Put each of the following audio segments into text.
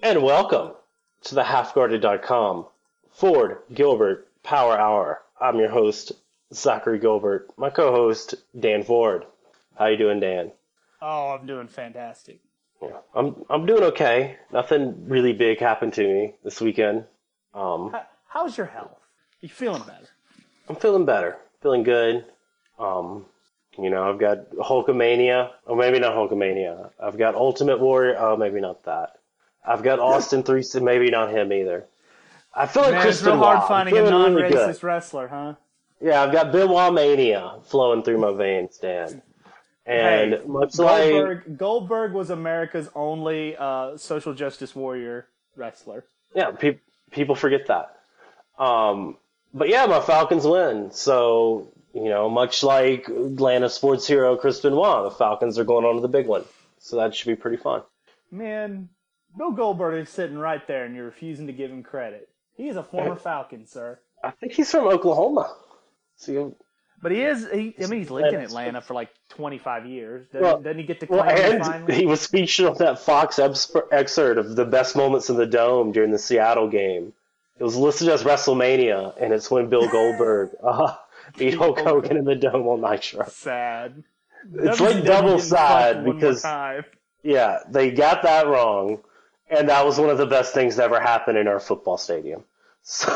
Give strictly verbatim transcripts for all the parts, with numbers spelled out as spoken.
And welcome to the half guarded dot com Ford Gilbert Power Hour. I'm your host, Zachary Gilbert. My co-host, Dan Ford. How you doing, Dan? Oh, I'm doing fantastic. Yeah, I'm I'm doing okay. Nothing really big happened to me this weekend. Um, How, how's your health? You feeling better? I'm feeling better, feeling good. Um, you know, I've got Hulkamania, or maybe not Hulkamania. I've got Ultimate Warrior. Oh, maybe not that. I've got Austin three. Maybe not him either. I feel like Man, it's Crispin real hard Waugh. finding a Feeling really non-racist good. wrestler, huh? Yeah, I've got Benoit Mania flowing through my veins, Dan. And Hey, much like Goldberg, Goldberg was America's only uh, social justice warrior wrestler. yeah, pe- people forget that. Um, but yeah, my Falcons win. So you know, much like Atlanta sports hero Chris Benoit, the Falcons are going on to the big one. So that should be pretty fun. Man, Bill Goldberg is sitting right there, and you're refusing to give him credit. He is a former Falcon, sir. I think he's from Oklahoma. So But he is, he, I mean, he's lived in Atlanta for like twenty-five years. Doesn't, well, doesn't he get to claim well, it and finally? he was featured on that Fox excerpt of the best moments in the Dome during the Seattle game. It was listed as WrestleMania, and it's when Bill Goldberg uh, beat Hulk Hogan in the Dome on Nitro. Sad. It's W C like W double getting fucked sad one more because time. yeah, they got that wrong, and that was one of the best things that ever happened in our football stadium. So,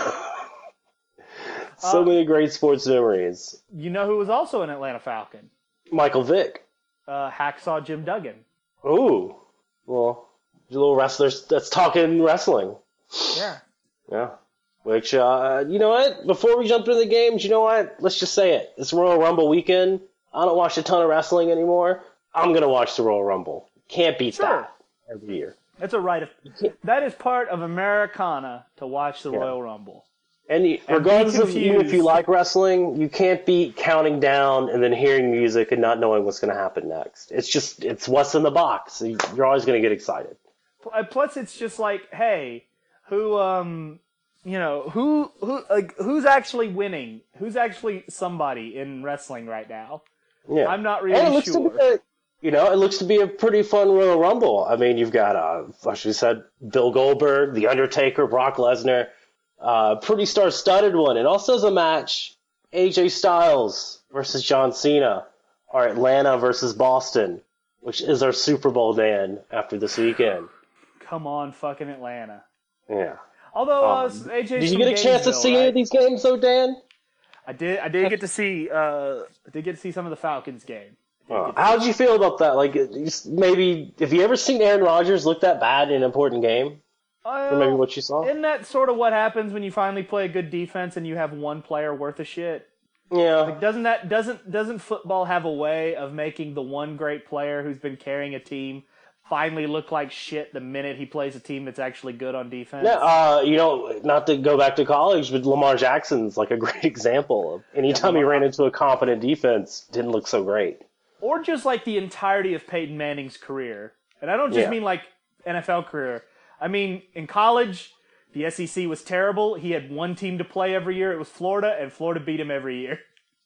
so Uh, many great sports memories. You know who was also an Atlanta Falcon? Michael Vick. Uh, Hacksaw Jim Duggan. Ooh, well, a little wrestler that's talking wrestling. Yeah. Yeah. Which, uh, you know what? Before we jump into the games, you know what? Let's just say it. It's Royal Rumble weekend. I don't watch a ton of wrestling anymore. I'm going to watch the Royal Rumble. Can't beat Sure. that every year. That's a right of, that is part of Americana to watch the Yeah. Royal Rumble. And, you, And regardless be of even if you confused. like wrestling, you can't beat counting down and then hearing music and not knowing what's going to happen next. It's just, it's what's in the box. You're always going to get excited. Pl- Plus, it's just like, hey, who, um, you know, who, who, like, who's actually winning? Who's actually somebody in wrestling right now? Yeah. I'm not And it really looks to sure. be a, you know, it looks to be a pretty fun Royal Rumble. I mean, you've got, uh, like we said, Bill Goldberg, The Undertaker, Brock Lesnar, uh, pretty star-studded one. And also as a match, A J Styles versus John Cena, or Atlanta versus Boston, which is our Super Bowl, Dan, after this weekend. Come on, fucking Atlanta. Yeah. Although uh, Um, A J's Did you from get a chance to Gainesville, see any right? of these games, though, Dan? I did. I did get to see. Uh, I did get to see some of the Falcons game. I did Uh, get to how'd you feel about that? Like, just maybe, have you ever seen Aaron Rodgers look that bad in an important game? Well, Or maybe what you saw? Isn't that sort of what happens when you finally play a good defense and you have one player worth of shit? Yeah. Doesn't that doesn't doesn't football have a way of making the one great player who's been carrying a team finally look like shit the minute he plays a team that's actually good on defense? Yeah, uh, you know, not to go back to college, but Lamar Jackson's like a great example of anytime Yeah, he Lamar- ran into a competent defense, didn't look so great. Or just like the entirety of Peyton Manning's career. And I don't just Yeah. mean like N F L career. I mean, in college, the S E C was terrible. He had one team to play every year. It was Florida, and Florida beat him every year.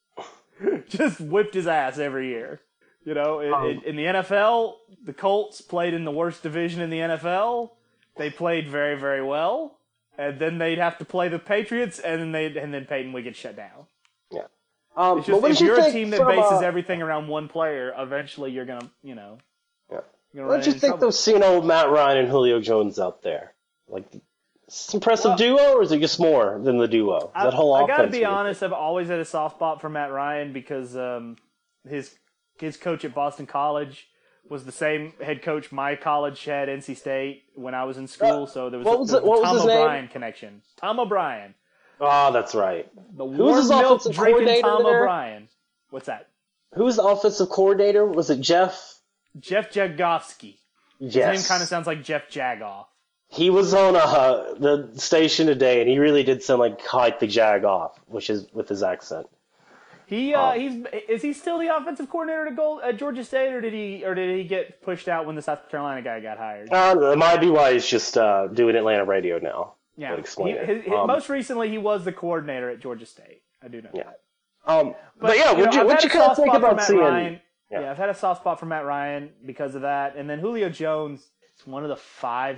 Just whipped his ass every year. You know, in, Um, in, in the N F L, the Colts played in the worst division in the N F L. They played very, very well. And then they'd have to play the Patriots, and then they and then Peyton would get shut down. Yeah. Um, It's but just, what if did you you're a think team that from, bases uh, everything around one player, eventually you're gonna, you know, Yeah. you're gonna What run did you into think trouble. of seeing old Matt Ryan and Julio Jones out there? Like, it's an impressive Well- duo, or is it just more than the duo? I, that whole I offense. gotta be really- honest, I've always had a soft spot for Matt Ryan because um, his his coach at Boston College was the same head coach my college had, N C State, when I was in school. Uh, so there was, what a, was there it- was a what was Tom his name? O'Brien connection. Tom O'Brien, Oh, that's right. the Who was his warm milk offensive drinking coordinator Tom there? O'Brien. What's that? Who was the offensive coordinator? Was it Jeff? Jeff Jagovsky. His Yes. name kind of sounds like Jeff Jagoff. He was on uh, the station today, and he really did sound like quite the jag off, which is with his accent. He uh, Oh. he's is he still the offensive coordinator at, Gold, at Georgia State, or did he or did he get pushed out when the South Carolina guy got hired? Uh, it might be why he's just uh, doing Atlanta radio now. Yeah, Would explain He- it. his- his- Um, most recently he was the coordinator at Georgia State. I do know Yeah. that. Um, but, yeah, you know, what you I've what had you a kind of soft think spot for about Matt seeing? Ryan. Yeah. Yeah. I've had a soft spot for Matt Ryan because of that, and then Julio Jones is one of the five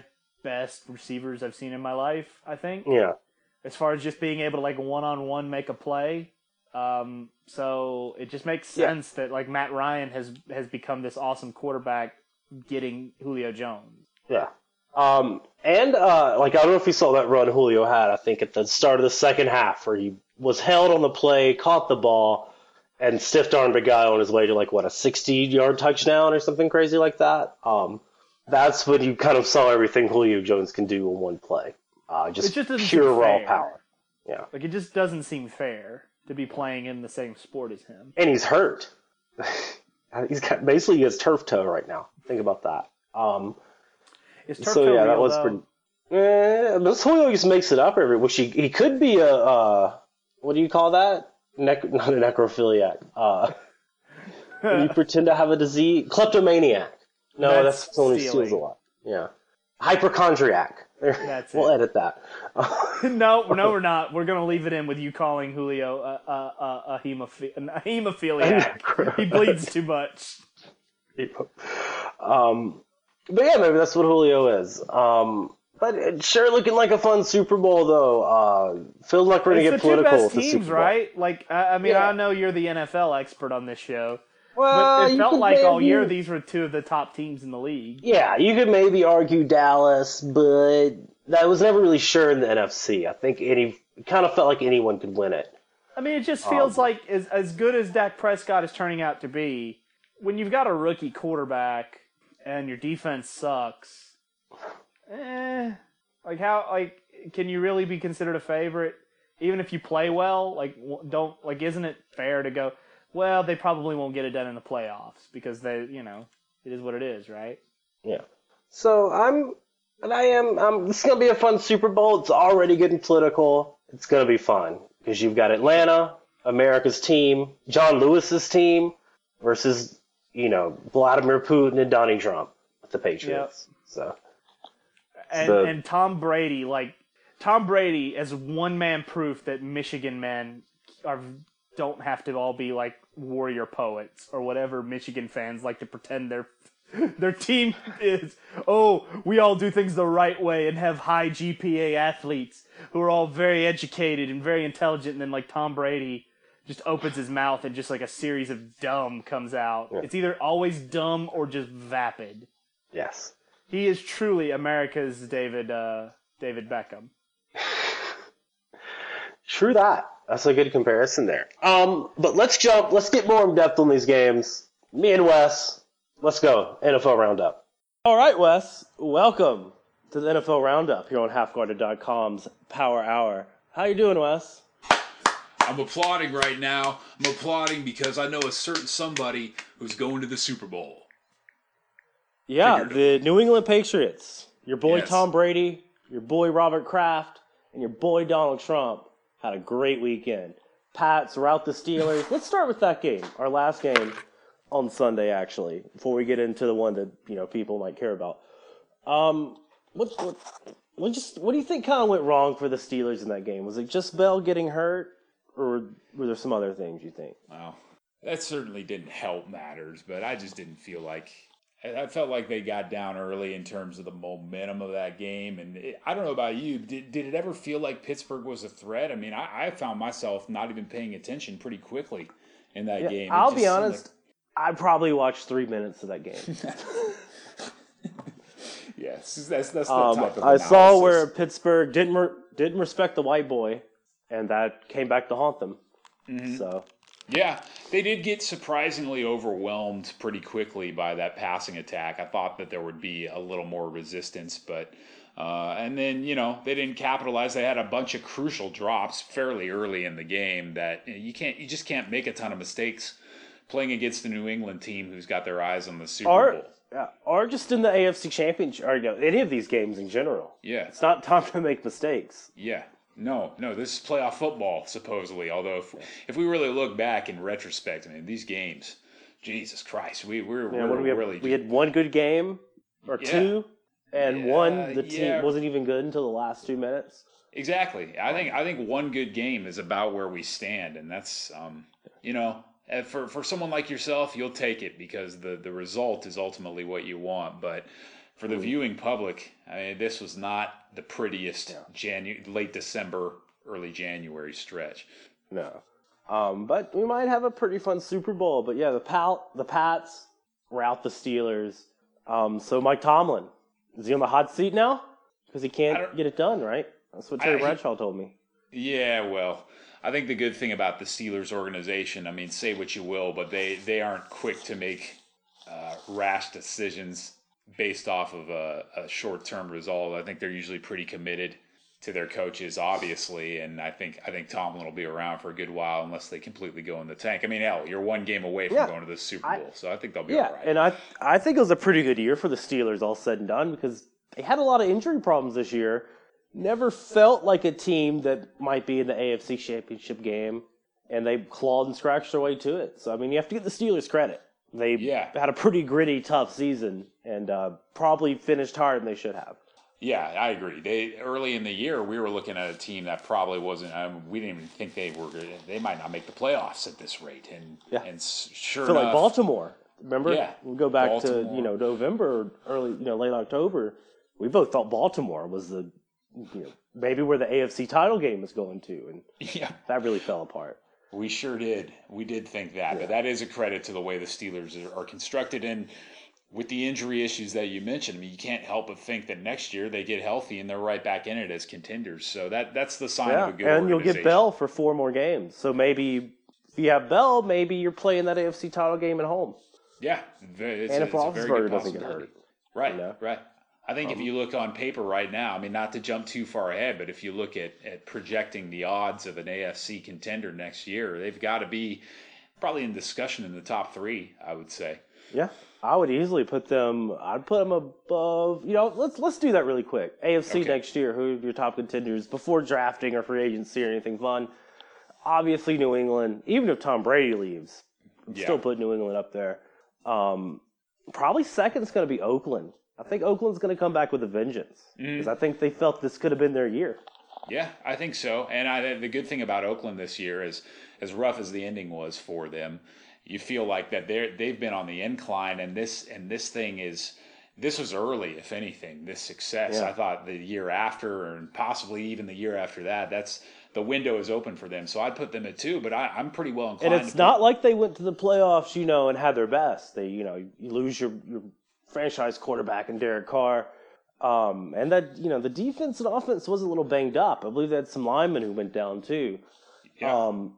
best receivers I've seen in my life, I think. Yeah. As far as just being able to, like, one-on-one make a play. Um, so it just makes sense yeah. that, like, Matt Ryan has, has become this awesome quarterback getting Julio Jones. Yeah. Um, and, uh, like, I don't know if you saw that run Julio had, I think, at the start of the second half, where he was held on the play, caught the ball, and stiff-armed a guy on his way to, like, what, a sixty-yard touchdown or something crazy like that. Um, that's when you kind of saw everything Julio Jones can do in one play. Uh, just, just pure raw power. Yeah. Like, it just doesn't seem fair to be playing in the same sport as him. And he's hurt. he's got, basically, he has turf toe right now. Think about that. Um, Is turf so, toe yeah, real, that was though? pretty... Eh, but Julio just makes it up every... Which he, he could be a... Uh, what do you call that? Nec- not a necrophiliac. Uh, when you pretend to have a disease... Kleptomaniac. No, that's, that's someone who steals a lot. Yeah. Hypochondriac. That's we'll it. edit that. no, no, we're not. We're going to leave it in with you calling Julio a, a, a, a, hemophi- a hemophiliac. He bleeds too much. Um, but yeah, maybe that's what Julio is. Um, but it's sure looking like a fun Super Bowl, though. Uh, feels like we're going to get political with with the teams, Super Bowl. Right? Like, I, I mean, yeah. I know you're the N F L expert on this show. Well, but it felt like maybe... all year these were two of the top teams in the league. Yeah, you could maybe argue Dallas, but that was never really sure in the N F C. I think any it kind of felt like anyone could win it. I mean, it just feels um, like as as good as Dak Prescott is turning out to be, when you've got a rookie quarterback and your defense sucks, eh, like how like can you really be considered a favorite even if you play well? Like don't like isn't it fair to go? Well, they probably won't get it done in the playoffs because they, you know, it is what it is, right? Yeah. So I'm, and I am, I'm, this is going to be a fun Super Bowl. It's already getting political. It's going to be fun because you've got Atlanta, America's team, John Lewis's team versus, you know, Vladimir Putin and Donnie Trump with the Patriots. Yep. So. And, the, and Tom Brady, like, Tom Brady as one-man proof that Michigan men are don't have to all be like warrior poets or whatever Michigan fans like to pretend their their team is. Oh, we all do things the right way and have high G P A athletes who are all very educated and very intelligent. And then like Tom Brady just opens his mouth and just like a series of dumb comes out. Yeah. It's either always dumb or just vapid. Yes. He is truly America's David uh, David Beckham. True that. That's a good comparison there. Um, but let's jump. Let's get more in depth on these games. Me and Wes, let's go. N F L Roundup. All right, Wes. Welcome to the N F L Roundup here on half guarded dot com's Power Hour. How you doing, Wes? I'm applauding right now. I'm applauding because I know a certain somebody who's going to the Super Bowl. Yeah, Figured the New England Patriots. Your boy yes. Tom Brady, your boy Robert Kraft, and your boy Donald Trump had a great weekend. Pats rout the Steelers. Let's start with that game, our last game on Sunday, actually, before we get into the one that you know people might care about. Um, what what what just what do you think kind of went wrong for the Steelers in that game? Was it just Bell getting hurt, or were there some other things you think? Well, that certainly didn't help matters, but I just didn't feel like. I felt like they got down early in terms of the momentum of that game. And it, I don't know about you. Did, did it ever feel like Pittsburgh was a threat? I mean, I, I found myself not even paying attention pretty quickly in that yeah, game. It I'll be honest. Like... I probably watched three minutes of that game. yes, that's, that's the um, type of I analysis. saw where Pittsburgh didn't re- didn't respect the white boy, and that came back to haunt them. Mm-hmm. So. Yeah, they did get surprisingly overwhelmed pretty quickly by that passing attack. I thought that there would be a little more resistance, but uh, and then, you know, they didn't capitalize. They had a bunch of crucial drops fairly early in the game that you can't, you just can't make a ton of mistakes playing against the New England team who's got their eyes on the Super or, Bowl. Yeah, or just in the A F C Championship, or you know, any of these games in general. Yeah. It's not time to make mistakes. Yeah. No, no, this is playoff football, supposedly. Although, if, if we really look back in retrospect, I mean, these games, Jesus Christ, we, we're, yeah, we're we have, really... We had one good game, or yeah. two, and yeah, one, the team yeah. wasn't even good until the last two minutes. Exactly. I think I think one good game is about where we stand, and that's, um, you know, for, for someone like yourself, you'll take it because the, the result is ultimately what you want, but... for the viewing public, I mean, this was not the prettiest yeah. Janu- late December, early January stretch. No. Um, but we might have a pretty fun Super Bowl. But yeah, the Pal- the Pats rout the Steelers. Um, so Mike Tomlin, is he on the hot seat now? Because he can't get it done, right? That's what Terry I, Bradshaw told me. Yeah, well, I think the good thing about the Steelers organization, I mean, say what you will, but they, they aren't quick to make uh, rash decisions based off of a, a short-term result. I think they're usually pretty committed to their coaches, obviously, and I think I think Tomlin will be around for a good while unless they completely go in the tank. I mean, hell, you're one game away from yeah, going to the Super Bowl, I, so I think they'll be yeah, all right. and I I think it was a pretty good year for the Steelers, all said and done, because they had a lot of injury problems this year. Never felt like a team that might be in the A F C Championship game, and they clawed and scratched their way to it. So, I mean, you have to give the Steelers credit. They yeah. had a pretty gritty, tough season, and uh, probably finished harder than they should have. Yeah, I agree. They early in the year, we were looking at a team that probably wasn't. Um, we didn't even think they were. They might not make the playoffs at this rate. And yeah. and sure I feel enough, like Baltimore. Remember? Yeah, we'll go back Baltimore. to you know November, early you know late October. We both thought Baltimore was the you know maybe where the A F C title game was going to, and yeah, that really fell apart. We sure did. We did think that, yeah. But that is a credit to the way the Steelers are, are constructed. And with the injury issues that you mentioned, I mean, you can't help but think that next year they get healthy and they're right back in it as contenders. So that that's the sign yeah. of a good and organization. You'll get Bell for four more games. So maybe if you have Bell, maybe you're playing that A F C title game at home. Yeah, it's, and a, if it's a very good doesn't get hurt, right? You know? Right. I think um, if you look on paper right now, I mean, not to jump too far ahead, but if you look at, at projecting the odds of an A F C contender next year, they've got to be probably in discussion in the top three, I would say. Yeah, I would easily put them. I'd put them above. You know, let's let's do that really quick. A F C okay. next year. Who are your top contenders before drafting or free agency or anything fun? Obviously, New England. Even if Tom Brady leaves, I'd yeah. still put New England up there. Um, probably second is going to be Oakland. I think Oakland's going to come back with a vengeance because mm. I think they felt this could have been their year. Yeah, I think so. And I, the good thing about Oakland this year is, as rough as the ending was for them, you feel like that they're they've been on the incline, and this and this thing is this was early, if anything. This success, yeah. I thought the year after, and possibly even the year after that, that's the window is open for them. So I'd put them at two, but I, I'm pretty well inclined. And it's to not put, like they went to the playoffs, you know, and had their best. They, you know, you lose your your franchise quarterback in Derek Carr. Um, and that, you know, the defense and offense was a little banged up. I believe they had some linemen who went down too. Yeah. Um,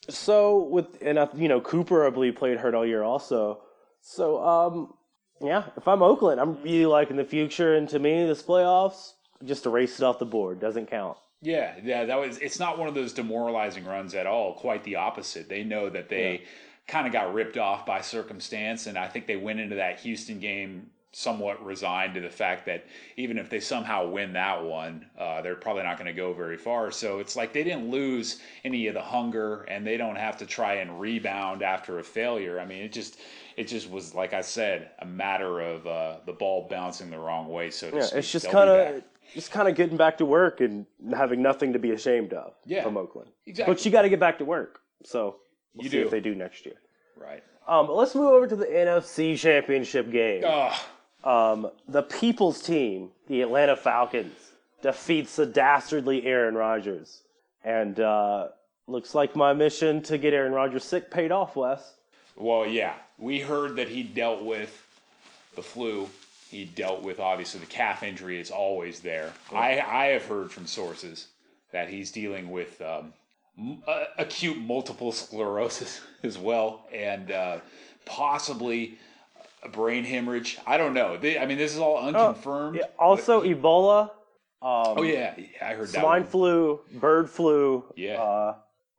so with, and, uh, you know, Cooper, I believe, played hurt all year also. So, um, yeah, if I'm Oakland, I'm really liking the future. And to me, this playoffs, just erase it off the board. Doesn't count. Yeah, yeah, that was, it's not one of those demoralizing runs at all. Quite the opposite. They know that they yeah. kind of got ripped off by circumstance. And I think they went into that Houston game somewhat resigned to the fact that even if they somehow win that one, uh, they're probably not going to go very far. So it's like they didn't lose any of the hunger, and they don't have to try and rebound after a failure. I mean, it just it just was, like I said, a matter of uh, the ball bouncing the wrong way. So to yeah, speak. it's just They'll kind of just kind of getting back to work and having nothing to be ashamed of yeah, from Oakland. Exactly. But you got to get back to work. So we'll you see do. if they do next year. Right. Um, but let's move over to the N F C Championship game. Oh. Um, the people's team, the Atlanta Falcons, defeats the dastardly Aaron Rodgers. And uh, looks like my mission to get Aaron Rodgers sick paid off, Wes. Well, yeah. We heard that he dealt with the flu. He dealt with, obviously, the calf injury is always there. Yeah. I, I have heard from sources that he's dealing with um, uh, acute multiple sclerosis as well, and uh, possibly a brain hemorrhage. I don't know. They, I mean, this is all unconfirmed. Oh, yeah. Also, he, Ebola. Um, oh, yeah. I heard that Swine one. flu, bird flu. Yeah. Uh,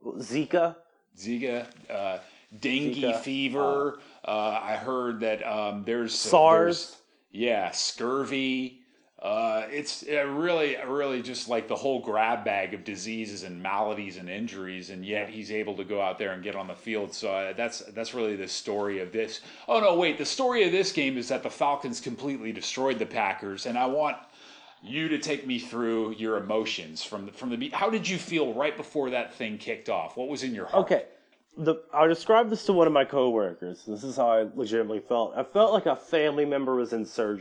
Zika. Zika. Uh, dengue Zika. fever. Uh, uh, I heard that um, there's... SARS. There's, yeah, scurvy. Uh, it's uh, really, really just like the whole grab bag of diseases and maladies and injuries, and yet he's able to go out there and get on the field. So uh, that's that's really the story of this. Oh no, wait! The story of this game is that the Falcons completely destroyed the Packers, and I want you to take me through your emotions from the from the. How did you feel right before that thing kicked off? What was in your heart? Okay. The, I'll describe this to one of my coworkers. This is how I legitimately felt. I felt like a family member was in surgery.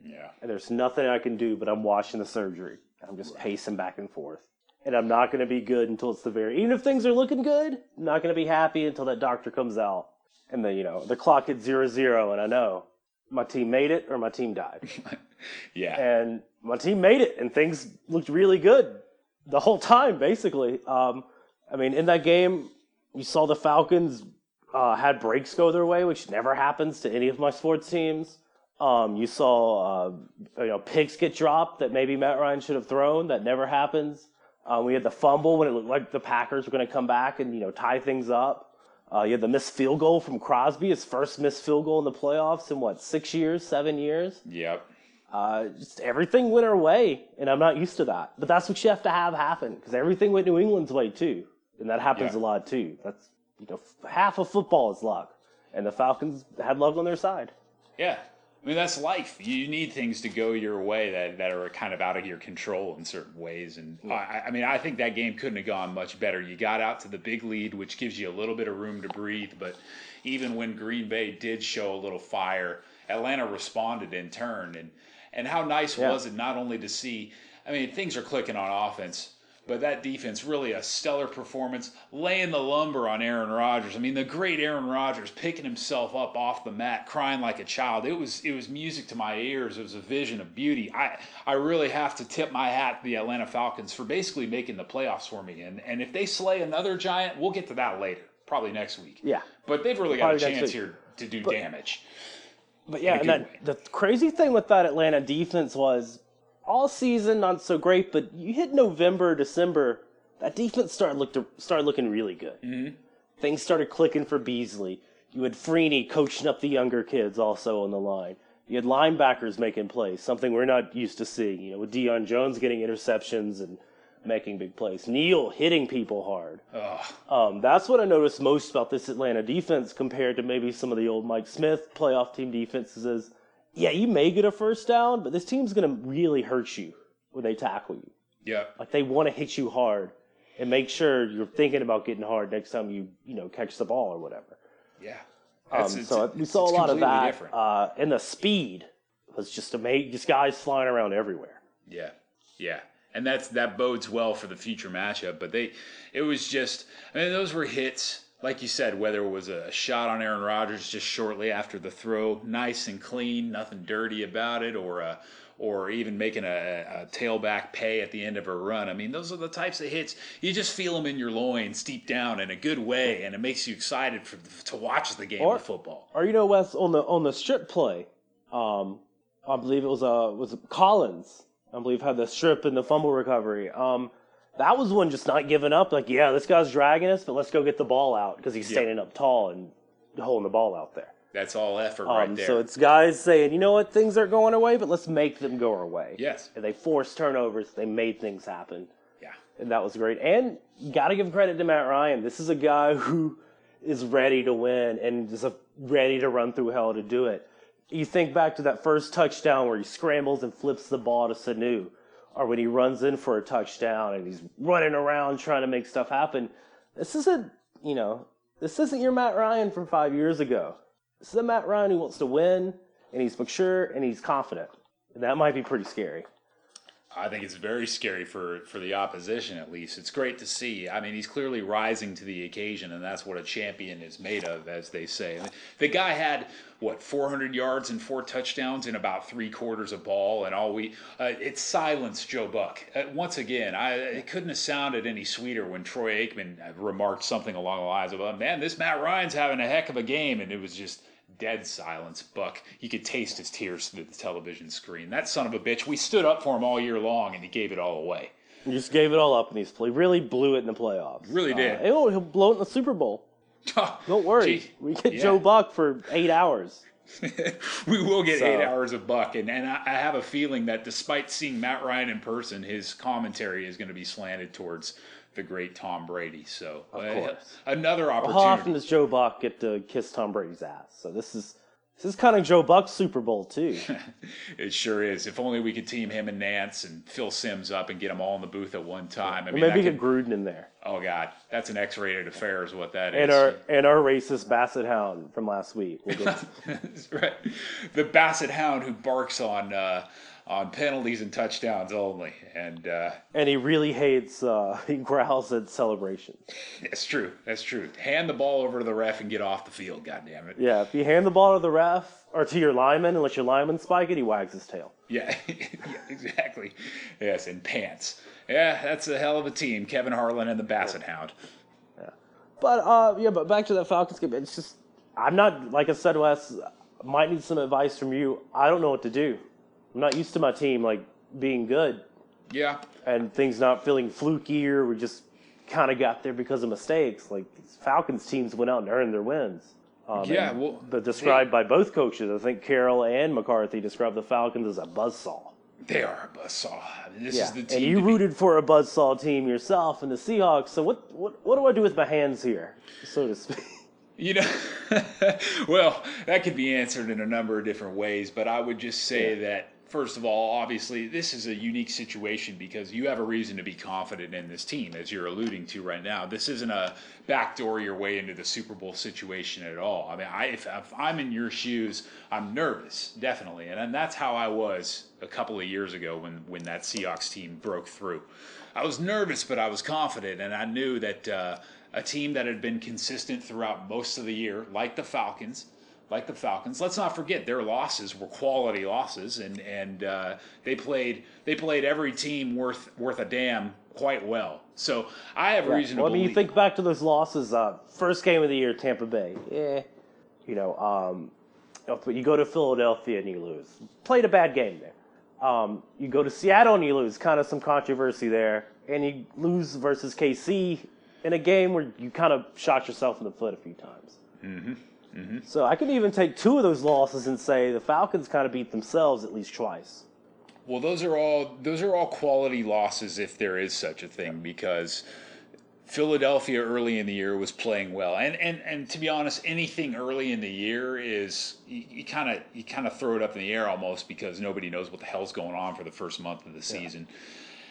Yeah. And there's nothing I can do, but I'm watching the surgery. I'm just pacing back and forth. And I'm not going to be good until it's the very... Even if things are looking good, I'm not going to be happy until that doctor comes out. And the, you know, the clock hits zero zero, and I know my team made it or my team died. Yeah. And my team made it, and things looked really good the whole time, basically. Um, I mean, in that game, you saw the Falcons uh, had breaks go their way, which never happens to any of my sports teams. Um, you saw uh, you know picks get dropped that maybe Matt Ryan should have thrown. That never happens. Uh, we had the fumble when it looked like the Packers were going to come back and you know tie things up. Uh, you had the missed field goal from Crosby, his first missed field goal in the playoffs in, what, six years, seven years? Yep. Uh, just everything went our way, and I'm not used to that. But that's what you have to have happen, because everything went New England's way, too. And that happens Yeah. a lot, too. That's, you know, half of football is luck. And the Falcons had luck on their side. Yeah. I mean, that's life. You need things to go your way that, that are kind of out of your control in certain ways. And I, I mean, I think that game couldn't have gone much better. You got out to the big lead, which gives you a little bit of room to breathe. But even when Green Bay did show a little fire, Atlanta responded in turn. And, and how nice Yeah. was it not only to see, I mean, things are clicking on offense, but that defense, really a stellar performance, laying the lumber on Aaron Rodgers. I mean, the great Aaron Rodgers picking himself up off the mat, crying like a child. It was it was music to my ears. It was a vision of beauty. I, I really have to tip my hat to the Atlanta Falcons for basically making the playoffs for me. And, and if they slay another giant, we'll get to that later, probably next week. Yeah. But they've really got Probably a next chance week. here to do But- damage. But yeah, In a and good that, the crazy thing with that Atlanta defense was all season not so great, but you hit November, December, that defense started looked started looking really good. Mm-hmm. Things started clicking for Beasley. You had Freeney coaching up the younger kids also on the line. You had linebackers making plays, something we're not used to seeing. You know, with Deion Jones getting interceptions and making big plays. Neal hitting people hard. Ugh. Um, that's what I noticed most about this Atlanta defense compared to maybe some of the old Mike Smith playoff team defenses is, yeah, you may get a first down, but this team's going to really hurt you when they tackle you. Yeah. Like, they want to hit you hard and make sure you're thinking about getting hard next time you, you know, catch the ball or whatever. Yeah. Um, That's- it's- so we it's- saw it's a lot of completely that. different. Uh, and the speed was just amazing. Just guys flying around everywhere. Yeah, yeah, and that's that bodes well for the future matchup. But they, it was just, I mean, those were hits, like you said. Whether it was a shot on Aaron Rodgers just shortly after the throw, nice and clean, nothing dirty about it, or a, or even making a, a tailback pay at the end of a run. I mean, those are the types of hits you just feel them in your loins, deep down, in a good way, and it makes you excited for to watch the game Or- of football. Or you know, Wes, on the on the strip play, um, I believe it was uh was Collins. I believe had the strip and the fumble recovery. Um, that was one just not giving up. Like, yeah, this guy's dragging us, but let's go get the ball out because he's Yeah. standing up tall and holding the ball out there. That's all effort Um, right there. So it's guys saying, you know what, things aren't going our way, but let's make them go our way. Yes. And they forced turnovers. They made things happen. Yeah. And that was great. And you got to give credit to Matt Ryan. This is a guy who is ready to win and is a, ready to run through hell to do it. You think back to that first touchdown where he scrambles and flips the ball to Sanu, or when he runs in for a touchdown and he's running around trying to make stuff happen. This isn't, you know, this isn't your Matt Ryan from five years ago. This is a Matt Ryan who wants to win, and he's mature, and he's confident. And that might be pretty scary. I think it's very scary for, for the opposition, at least. It's great to see. I mean, he's clearly rising to the occasion, and that's what a champion is made of, as they say. The guy had, what, four hundred yards and four touchdowns in about three quarters of ball, and all we uh, – it silenced Joe Buck. Uh, once again, I, it couldn't have sounded any sweeter when Troy Aikman remarked something along the lines of, oh, man, this Matt Ryan's having a heck of a game, and it was just – dead silence. Buck, you could taste his tears through the television screen. That son of a bitch, we stood up for him all year long, and he gave it all away. He just gave it all up in these plays. Really blew it in the playoffs. Really did. Uh, he'll, he'll blow it in the Super Bowl. Don't worry. Gee, we get yeah. Joe Buck for eight hours. We will get So- eight hours of Buck, and, and I, I have a feeling that despite seeing Matt Ryan in person, his commentary is going to be slanted towards the great Tom Brady. So Of uh, course. another Well, opportunity. how often does Joe Buck get to kiss Tom Brady's ass? So this is This is kind of Joe Buck's Super Bowl, too. It sure is. If only we could team him and Nance and Phil Simms up and get them all in the booth at one time. I Or mean, maybe that get could, Gruden in there. oh, God. That's an X-rated affair is what that is. And our and our racist Basset Hound from last week. We'll get That's right. The Basset Hound who barks on uh, on penalties and touchdowns only. And uh, and he really hates, uh, he growls at celebrations. that's true. That's true. Hand the ball over to the ref and get off the field, goddammit. Yeah, if you hand the ball to the ref or to your lineman and let your lineman spike it, he wags his tail. Yeah, yeah, exactly. Yes, in pants. Yeah, that's a hell of a team. Kevin Harlan and the Basset Hound. But, uh, yeah, but back to that Falcons game. It's just, I'm not, like I said, Wes, might need some advice from you. I don't know what to do. I'm not used to my team, like, being good Yeah. and things not feeling fluky or we just kind of got there because of mistakes. Like, these Falcons teams went out and earned their wins. Um, Yeah, and well, the described by both coaches. I think Carroll and McCarthy described the Falcons as a buzzsaw. They are a buzzsaw. I mean, this Yeah, is the team. and you to be- rooted for a buzzsaw team yourself in the Seahawks. So what, what, what do I do with my hands here, so to speak? You know, well, that could be answered in a number of different ways, but I would just say Yeah. that, first of all, obviously, this is a unique situation because you have a reason to be confident in this team, as you're alluding to right now. This isn't a backdoor your way into the Super Bowl situation at all. I mean, I, if, if I'm in your shoes, I'm nervous, definitely, and, and that's how I was a couple of years ago when, when that Seahawks team broke through. I was nervous, but I was confident, and I knew that uh, a team that had been consistent throughout most of the year, like the Falcons, like the Falcons. Let's not forget their losses were quality losses, and and uh, they played they played every team worth worth a damn quite well. So I have Yeah. reason to Well, I mean, believe. you think back to those losses. Uh, first game of the year, Tampa Bay. Yeah, you know, um, but you go to Philadelphia and you lose. Played a bad game there. Um, you go to Seattle and you lose. Kind of some controversy there, and you lose versus K C in a game where you kind of shot yourself in the foot a few times. Mm-hmm. Mm-hmm. So I can even take two of those losses and say the Falcons kind of beat themselves at least twice. Well, those are all those are all quality losses if there is such a thing, because Philadelphia early in the year was playing well, and and, and to be honest, anything early in the year is you kind of you kind of throw it up in the air almost because nobody knows what the hell's going on for the first month of the season. Yeah.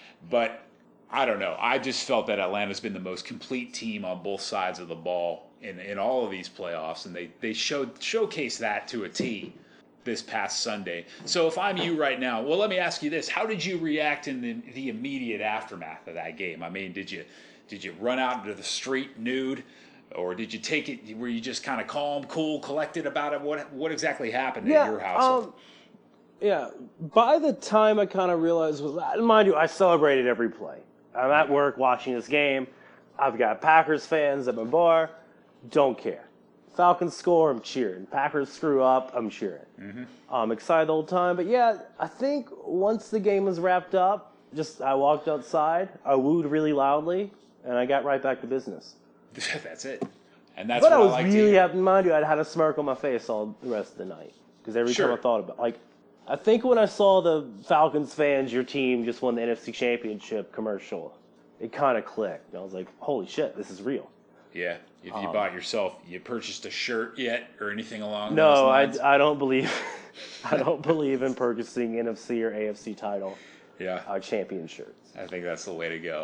But I don't know. I just felt that Atlanta's been the most complete team on both sides of the ball in, in all of these playoffs, and they they showed showcased that to a T this past Sunday. So if I'm you right now, well, let me ask you this: how did you react in the, the immediate aftermath of that game? I mean, did you did you run out into the street nude, or did you take it? Were you just kind of calm, cool, collected about it? What what exactly happened yeah, at your household? Um, yeah. By the time I kind of realized, was mind you, I celebrated every play. I'm at work watching this game. I've got Packers fans at my bar. Don't care. Falcons score, I'm cheering. Packers screw up, I'm cheering. Mm-hmm. I'm excited the whole time. But yeah, I think once the game was wrapped up, just I walked outside, I wooed really loudly, and I got right back to business. That's it. And that's but what I was I like really to hear. happy. Mind you, I had a smirk on my face all the rest of the night. Because every Sure. time I thought about it, like, I think when I saw the Falcons fans, your team just won the N F C Championship commercial, it kind of clicked. And I was like, holy shit, this is real. Yeah. If you Um, bought yourself, you purchased a shirt yet or anything along No, those I, lines? I don't believe I don't believe in purchasing N F C or A F C title yeah. uh, champion shirts. I think that's the way to go.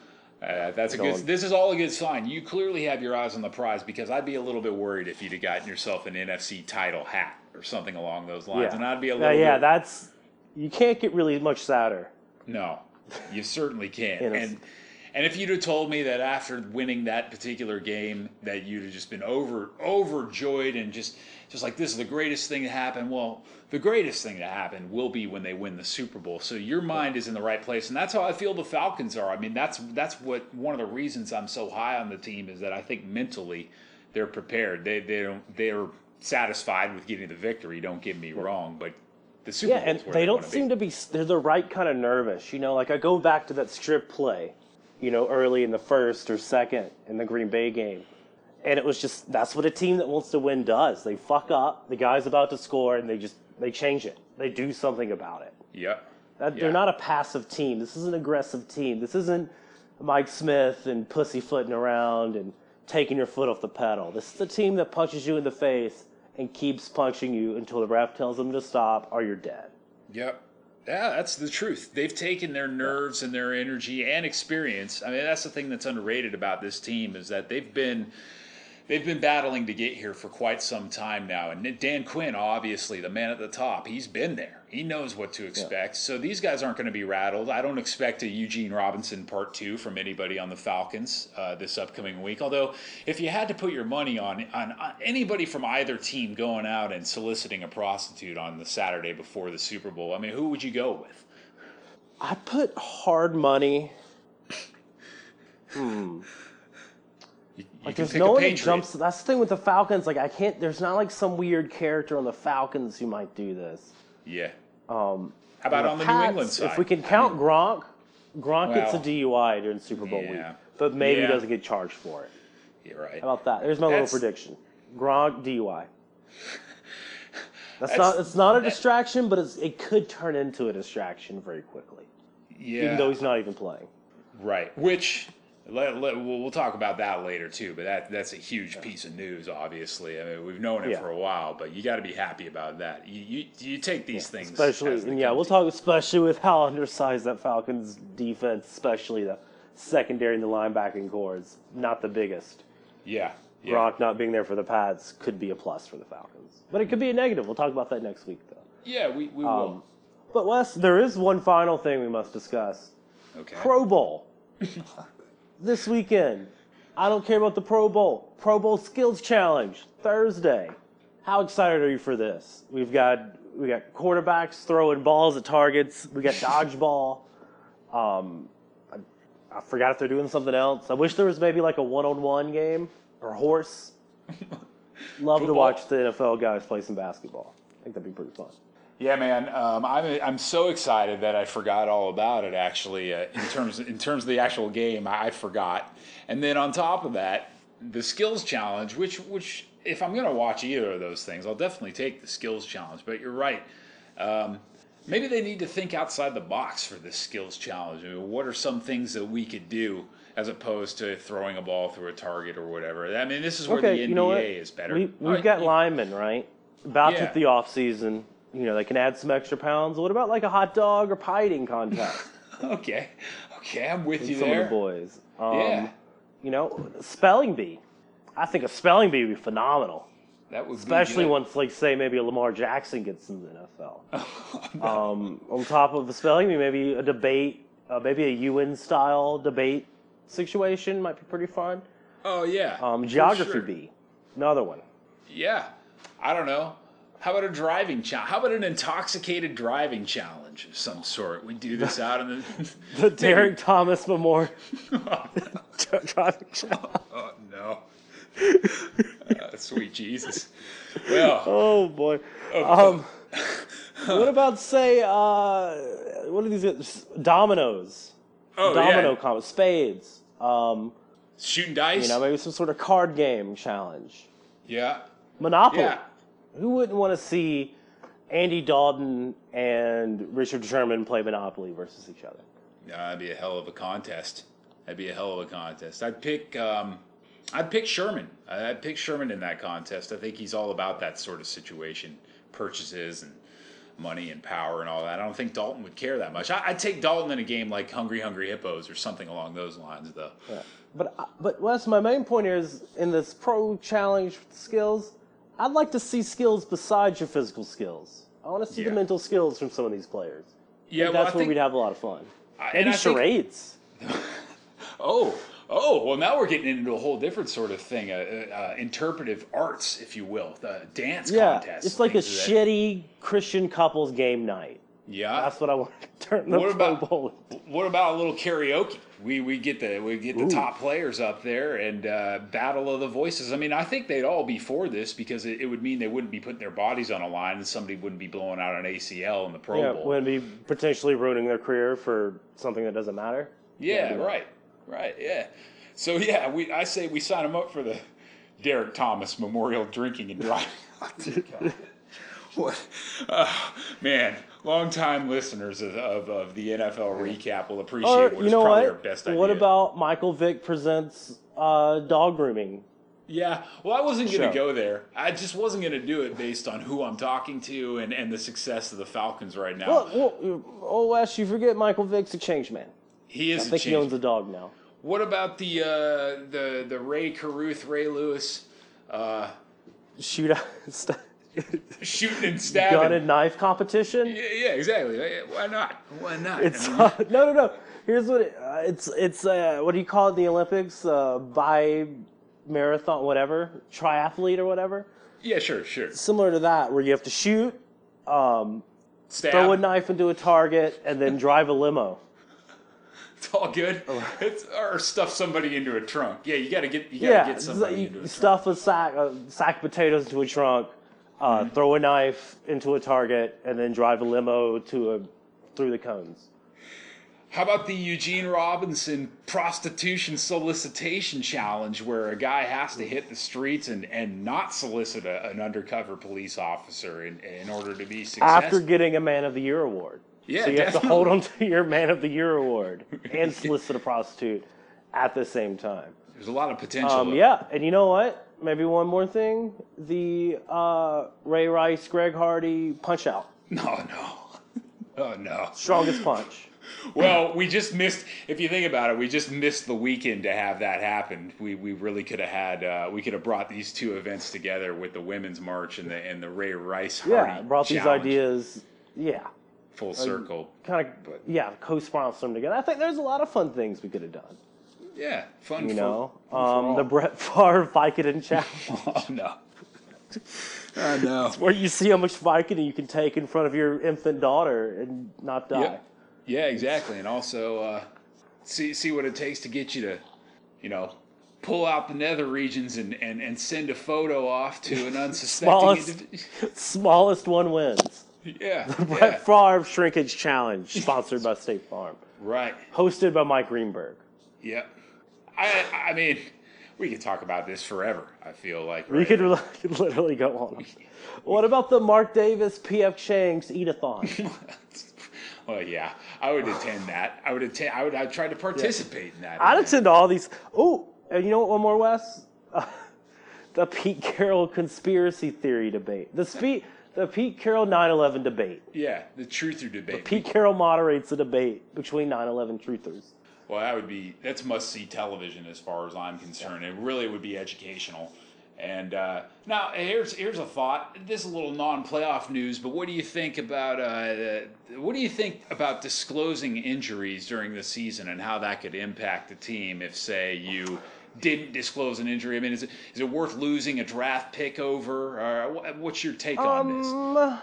Uh, that's a Going- good. This is all a good sign. You clearly have your eyes on the prize, because I'd be a little bit worried if you'd have gotten yourself an N F C title hat or something along those lines, Yeah, and I'd be a Uh, little. yeah, bit, that's you can't get really much sadder. No, you certainly can't. N F C. and and if you'd have told me that after winning that particular game that you'd have just been over overjoyed and just just like, this is the greatest thing to happen, well, the greatest thing to happen will be when they win the Super Bowl. So your mind is in the right place, and that's how I feel the Falcons are. I mean, that's that's what one of the reasons I'm so high on the team is that I think mentally they're prepared. They they don't they're satisfied with getting the victory. Don't get me wrong, but the Super Yeah, Bowl and is where they they don't wanna seem be. to be. They're the right kind of nervous. You know, like I go back to that strip play, you know, early in the first or second in the Green Bay game. And it was just, that's what a team that wants to win does. They fuck up, the guy's about to score, and they just, they change it. They do something about it. Yep. That, Yeah. They're not a passive team. This is an aggressive team. This isn't Mike Smith and pussyfooting around and taking your foot off the pedal. This is a team that punches you in the face and keeps punching you until the ref tells him to stop or you're dead. Yep. Yeah, that's the truth. They've taken their nerves and their energy and experience. I mean, that's the thing that's underrated about this team is that they've been they've been battling to get here for quite some time now. And Dan Quinn, obviously, the man at the top, he's been there. He knows what to expect. Yeah. So these guys aren't going to be rattled. I don't expect a Eugene Robinson part two from anybody on the Falcons uh, this upcoming week. Although, if you had to put your money on, on on anybody from either team going out and soliciting a prostitute on the Saturday before the Super Bowl, I mean, who would you go with? I put hard money. Hmm. You, you like can there's pick no a one that Patriot. jumps. That's the thing with the Falcons. Like I can't. There's not like some weird character on the Falcons who might do this. Yeah. Um, How about on the Pats, New England side? If we can count I mean, Gronk, Gronk well, gets a D U I during Super Bowl yeah. week, but maybe Yeah. he doesn't get charged for it. You're right. How about that? There's my That's- little prediction. Gronk D U I. That's, That's- not. It's not a that- distraction, but it's, it could turn into a distraction very quickly, Yeah. even though he's not even playing. Right. Which let, let, we'll, we'll talk about that later too. But that that's a huge piece of news. Obviously, I mean we've known it Yeah. for a while, but you got to be happy about that. You you, you take these things, Especially, as they and yeah, come we'll to talk especially with how undersized that Falcons defense, especially the secondary and the linebacking core, is not the biggest. you. Yeah. Yeah. Gronk not being there for the Pats could be a plus for the Falcons, but it could be a negative. We'll talk about that next week, though. Yeah. We we Um, will. But Wes, there is one final thing we must discuss: Okay. Pro Bowl this weekend. I don't care about the Pro Bowl. Pro Bowl Skills Challenge Thursday. How excited are you for this? We've got we got quarterbacks throwing balls at targets. We got dodgeball. Um, I, I forgot if they're doing something else. I wish there was maybe like a one-on-one game or horse. Love to Football. watch the N F L guys play some basketball. I think that'd be pretty fun. Yeah, man. Um, I'm I'm so excited that I forgot all about it. Actually, uh, in terms in terms of the actual game, I, I forgot. And then on top of that, the skills challenge, which which if I'm going to watch either of those things, I'll definitely take the skills challenge. But you're right. Um, maybe they need to think outside the box for this skills challenge. I mean, what are some things that we could do as opposed to throwing a ball through a target or whatever? I mean, this is where Okay, the N B A you know what? is better. We, All we've right, got you- linemen, right? About to Yeah. hit the off season. You know, they can add some extra pounds. What about like a hot dog or pie eating contest? Okay, okay, I'm with you Some there. of the boys. Um, Yeah. You know, spelling bee. I think a spelling bee would be phenomenal. That would Especially be good. once, like, say, maybe a Lamar Jackson gets in the N F L. um, on top of the spelling bee, maybe a debate, uh, maybe a U N style debate situation might be pretty fun. Oh yeah. Um, for geography sure. bee, another one. Yeah. I don't know. How about a driving challenge? How about an intoxicated driving challenge of some sort? We do this out in the The Derek Thomas Memorial driving challenge. Oh no. Uh, sweet Jesus. Well, Oh boy. oh, Um, what about say uh, what are these dominoes? oh Domino yeah. com- spades. Um, Shooting dice. you know, maybe some sort of card game challenge. yeah. Monopoly. Yeah. Who wouldn't want to see Andy Dalton and Richard Sherman play Monopoly versus each other? Yeah, that'd be a hell of a contest. That'd be a hell of a contest. I'd pick. Um, I'd pick Sherman. I'd pick Sherman in that contest. I think he's all about that sort of situation, purchases and money and power and all that. I don't think Dalton would care that much. I, I'd take Dalton in a game like Hungry Hungry Hippos or something along those lines, though. Yeah. But uh, but Wes, my main point here is in this pro challenge skills, I'd like to see skills besides your physical skills. I want to see Yeah. the mental skills from some of these players. Yeah, That's well, I where think, we'd have a lot of fun. I- and Maybe I think- charades. Oh, oh, well, now we're getting into a whole different sort of thing, uh, uh, interpretive arts, if you will, the dance Yeah, contest. it's like a things of that- shitty Christian couples game night. Yeah. That's what I want to turn the What Pro about- Bowl into. What about a little karaoke? We we get the we get the Ooh. top players up there and uh, battle of the voices. I mean, I think they'd all be for this because it, it would mean they wouldn't be putting their bodies on a line and somebody wouldn't be blowing out an A C L in the Pro Yeah, Bowl. wouldn't be potentially ruining their career for something that doesn't matter. yeah, Yeah. right, right, yeah. So yeah, we I say we sign them up for the Derek Thomas Memorial Drinking and Driving. What? Uh, man, longtime listeners of, of, of the N F L recap will appreciate Or what you is know probably what? our best What idea. about Michael Vick presents uh, dog grooming Yeah, well, I wasn't going to Sure. go there. I just wasn't going to do it based on who I'm talking to and, and the success of the Falcons right now. Well, well, oh, Wes, you forget Michael Vick's a change man. he I is a think he change. owns a dog now. What about the uh, the the Ray Caruth, Ray Lewis uh, Shoot out, shooting and stabbing? gun and knife competition. Yeah, yeah, exactly. Why not? Why not? It's I mean, uh, no, no, no. Here's what it, uh, it's. It's uh, what do you call it in the Olympics? Uh, by marathon, whatever, triathlete or whatever. yeah, sure, sure. Similar to that, where you have to shoot, um, Stab. throw a knife into a target, and then drive a limo. It's all good. It's or stuff somebody into a trunk. Yeah, you got to get you got to Yeah, get somebody you into a trunk. stuff a sack, uh, sack potatoes into a trunk, uh, Mm-hmm. throw a knife into a target, and then drive a limo to a through the cones. How about the Eugene Robinson prostitution solicitation challenge, where a guy has to hit the streets and, and not solicit a, an undercover police officer in, in order to be successful? After getting a Man of the Year award. Yeah, so you have to definitely. hold on to your Man of the Year award and solicit a prostitute at the same time. There's a lot of potential. Um, yeah, and you know what? Maybe one more thing. The uh, Ray Rice, Greg Hardy punch out. No, no. Oh, no. Strongest punch. Well, we just missed, if you think about it, we just missed the weekend to have that happen. We we really could have had, uh, we could have brought these two events together with the Women's March and the and the Ray Rice Hardy Yeah, brought these challenge. ideas, yeah, Full circle. kind of, yeah, co-sponsor them together. I think there's a lot of fun things we could have done. Yeah, fun You for, know, fun for um, all. the Brett Favre Vicodin challenge, Oh, no. Oh, no. where you see how much Vicodin you can take in front of your infant daughter and not die. Yep. Yeah, exactly. And also, uh, see see what it takes to get you to, you know, pull out the nether regions and, and, and send a photo off to an unsuspecting Smallest, individual. smallest one wins. Yeah, yeah. Brett Favre Shrinkage Challenge, sponsored by State Farm, Right. hosted by Mike Greenberg. Yep. I I mean, we could talk about this forever, I feel like. We right? could li- literally go on. What about the Mark Davis, P F Chang's Eat-a-thon? Well, yeah. I would attend that. I would attend. I would. I'd try to participate in that. I'd event. attend all these. Oh, and you know what? One more, Wes. Uh, the Pete Carroll conspiracy theory debate. The spe- the Pete Carroll nine eleven debate. Yeah, the truther debate. Pete Carroll moderates a debate between nine eleven truthers. Well, that would be that's must see television as far as I'm concerned. It really would be educational. And uh, now here's here's a thought. This is a little non-playoff news, but what do you think about uh, what do you think about disclosing injuries during the season and how that could impact the team if, say, you didn't disclose an injury? I mean, is it is it worth losing a draft pick over? Or what's your take on this? Um,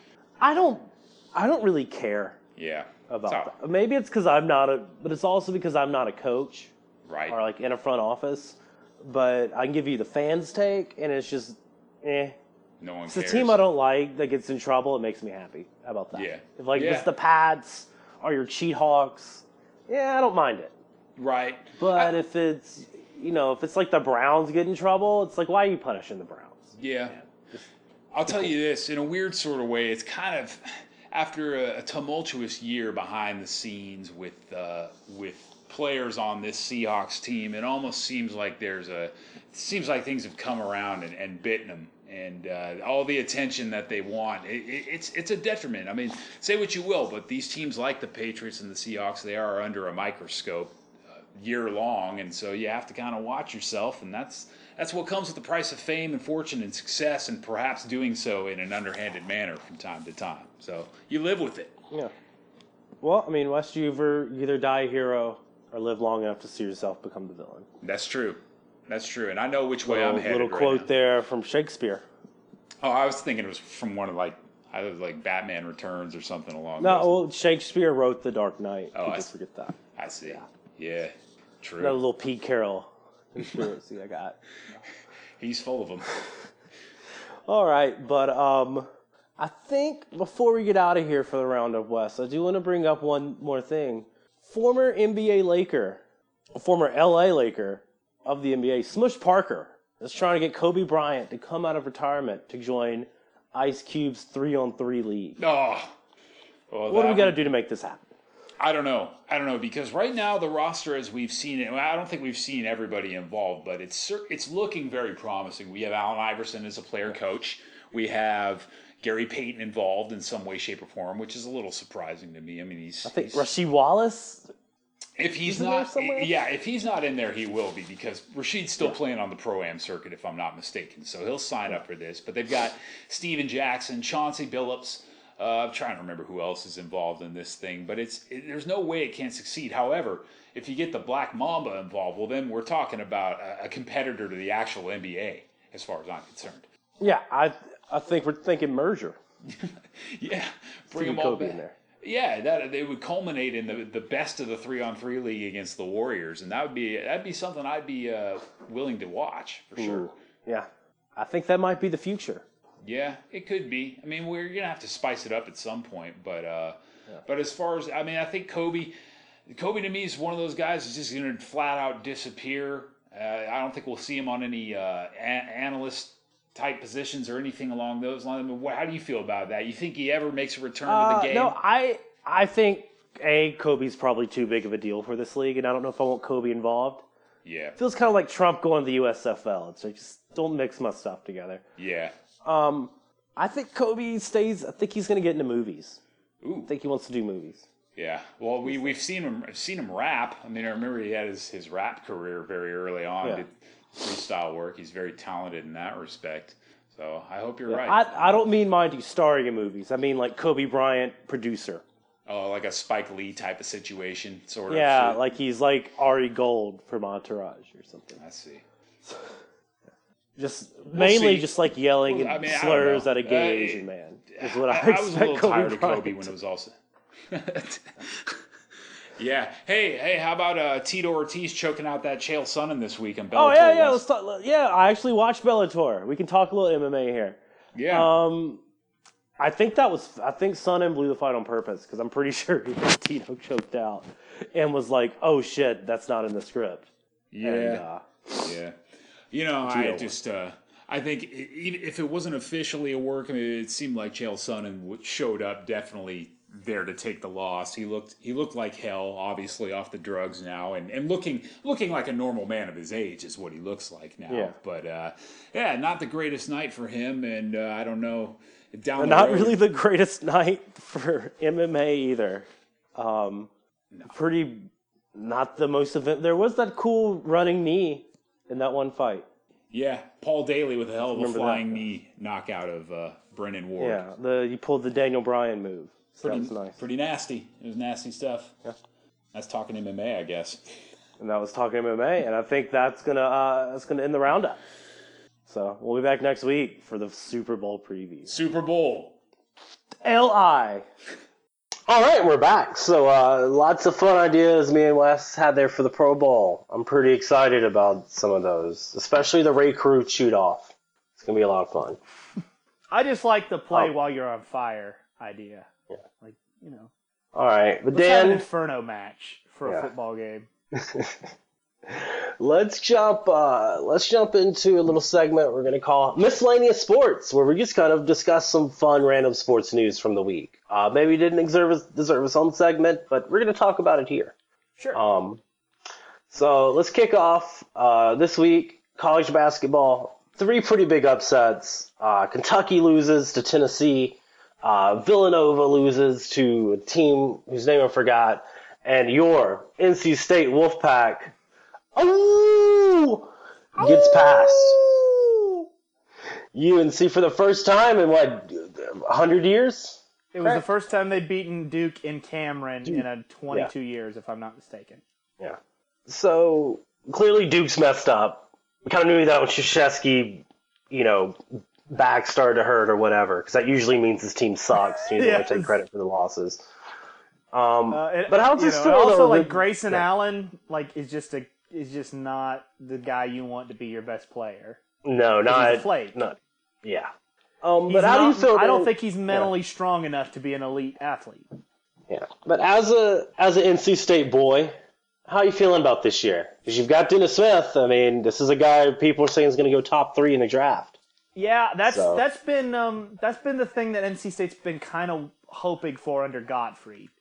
I don't. I don't really care Yeah, about So- that. Maybe it's because I'm not a, but it's also because I'm not a coach right? or like in a front office. But I can give you the fans' take, and it's just, eh. No one It's a cares. team I don't like that gets in trouble. It makes me happy. How about that? Yeah. If like if Yeah. it's the Pats or your Cheat Hawks, yeah, I don't mind it. Right. But I- if it's, you know, if it's like the Browns get in trouble, it's like, why are you punishing the Browns? Yeah. I'll tell you this, in a weird sort of way, it's kind of after a, a tumultuous year behind the scenes with uh, with players on this Seahawks team. It almost seems like there's a it seems like things have come around and, and bitten them, and uh, all the attention that they want. It, it, it's it's a detriment. I mean, say what you will, but these teams like the Patriots and the Seahawks, they are under a microscope uh, year long, and so you have to kind of watch yourself, and that's. That's what comes with the price of fame and fortune and success, and perhaps doing so in an underhanded manner from time to time. So you live with it. Yeah. Well, I mean, Wes, you ever you either die a hero or live long enough to see yourself become the villain. That's true. That's true. And I know which way Little, I'm headed little right quote now. there from Shakespeare. Oh, I was thinking it was from one of like I was like Batman Returns or something along No, those. well, Shakespeare wrote The Dark Knight. Oh, People I see. forget that. I see. Yeah. True. That little Pete Carroll conspiracy I got. He's full of them. All right, but um, I think before we get out of here for the roundup, Wes, I do want to bring up one more thing. Former N B A Laker, former L A Laker of the N B A, Smush Parker, is trying to get Kobe Bryant to come out of retirement to join Ice Cube's three-on-three league. Oh. Well, What do we that got to one- do to make this happen? I don't know. I don't know because right now the roster, as we've seen it, well, I don't think we've seen everybody involved, but it's it's looking very promising. We have Allen Iverson as a player coach. We have Gary Payton involved in some way, shape, or form, which is a little surprising to me. I mean, he's. I think he's, Rasheed Wallace. If he's not, yeah, if he's not in there, he will be because Rasheed's still yeah. playing on the Pro-Am circuit, if I'm not mistaken. So he'll sign up for this. But they've got Steven Jackson, Chauncey Billups. Uh, I'm trying to remember who else is involved in this thing, but it's it, there's no way it can't succeed. However, if you get the Black Mamba involved, well, then we're talking about a, a competitor to the actual N B A, as far as I'm concerned. Yeah, I I think we're thinking merger. yeah, bring them all back. In there. Yeah, that they would culminate in the the best of the three on three league against the Warriors, and that would be that'd be something I'd be uh, willing to watch for sure. Ooh, yeah, I think that might be the future. Yeah, it could be. I mean, we're gonna have to spice it up at some point, but uh, yeah. but as far as I mean, I think Kobe, Kobe to me is one of those guys who's just gonna flat out disappear. Uh, I don't think we'll see him on any uh, a- analyst type positions or anything along those lines. I mean, how do you feel about that? You think he ever makes a return uh, to the game? No, I I think a Kobe's probably too big of a deal for this league, and I don't know if I want Kobe involved. Yeah, it feels kind of like Trump going to the U S F L. It's like just don't mix my stuff together. Yeah. Um, I think Kobe stays. I think he's going to get into movies. Ooh. I think he wants to do movies. Yeah. Well, we we've seen him seen him rap. I mean, I remember he had his, his rap career very early on. Yeah. Did freestyle work. He's very talented in that respect. So I hope you're yeah, right. I I don't mean mind you starring in movies. I mean like Kobe Bryant, producer. Oh, like a Spike Lee type of situation, sort of. Yeah, shit. Like he's like Ari Gold from Entourage or something. I see. Just we'll mainly see. just like yelling well, and I mean, slurs at a gay uh, Asian man is what I, I, expect. I was a little Kobe tired of Bryant. Kobe when it was also. yeah. Hey, hey, how about uh, Tito Ortiz choking out that Chael Sonnen this week in Bellator? Oh yeah, yeah. Let's talk. Yeah, I actually watched Bellator. We can talk a little M M A here. Yeah. Um, I think that was. I think Sonnen blew the fight on purpose because I'm pretty sure he had Tito choked out and was like, "Oh shit, that's not in the script." Yeah. And, uh, yeah. You know, Tito I just. Uh, I think if it wasn't officially a work, I mean, it seemed like Chael Sonnen showed up definitely there to take the loss. He looked he looked like hell, obviously off the drugs now, and, and looking looking like a normal man of his age is what he looks like now. Yeah. But uh, yeah, not the greatest night for him, and uh, I don't know down the not road, really the greatest night for M M A either. Um, no. Pretty not the most event. There was that cool running knee in that one fight. Yeah, Paul Daly with a hell of a Remember flying that. knee knockout of uh, Brennan Ward. Yeah, the you pulled the Daniel Bryan move. So Pretty, that was nice. Pretty nasty. It was nasty stuff. Yeah. That's talking M M A, I guess. And that was talking M M A, and I think that's gonna uh, that's gonna end the roundup. So we'll be back next week for the Super Bowl preview. Super Bowl. L I All right, we're back. So uh, lots of fun ideas me and Wes had there for the Pro Bowl. I'm pretty excited about some of those, especially the Ray Caruth shoot-off. It's going to be a lot of fun. I just like the play Oh. while you're on fire idea. Yeah. Like, you know. All right, but Let's have an Dan, Inferno match for Yeah. a football game. let's jump. Uh, let's jump into a little segment we're going to call miscellaneous sports, where we just kind of discuss some fun, random sports news from the week. Uh, maybe it didn't deserve deserve its own segment, but we're going to talk about it here. Sure. Um, so let's kick off uh, this week. College basketball, three pretty big upsets. Uh, Kentucky loses to Tennessee. Uh, Villanova loses to a team whose name I forgot. And your N C State Wolfpack, oh, gets past U N C for the first time in, what, one hundred years? It was the first time they'd beaten Duke in Cameron Duke. in a twenty-two years, if I'm not mistaken. Yeah. So, clearly Duke's messed up. We kind of knew that when Krzyzewski, you know, back started to hurt or whatever, because that usually means his team sucks. He doesn't want to take Yes. credit for the losses. Um, Uh, it- but how's you this know, feel, and also, though, like that- Grayson yeah. Allen, like is just a is just not the guy you want to be your best player. No, He's a not, flake. not, yeah. Um, He's but how do you not- feel? I don't that- think he's mentally strong enough to be an elite athlete. Yeah, but as a as an N C State boy, how are you feeling about this year? Because you've got Dennis Smith. I mean, this is a guy people are saying is going to go top three in the draft. Yeah, that's So- that's been um that's been the thing that N C State's been kind of hoping for under Gottfried.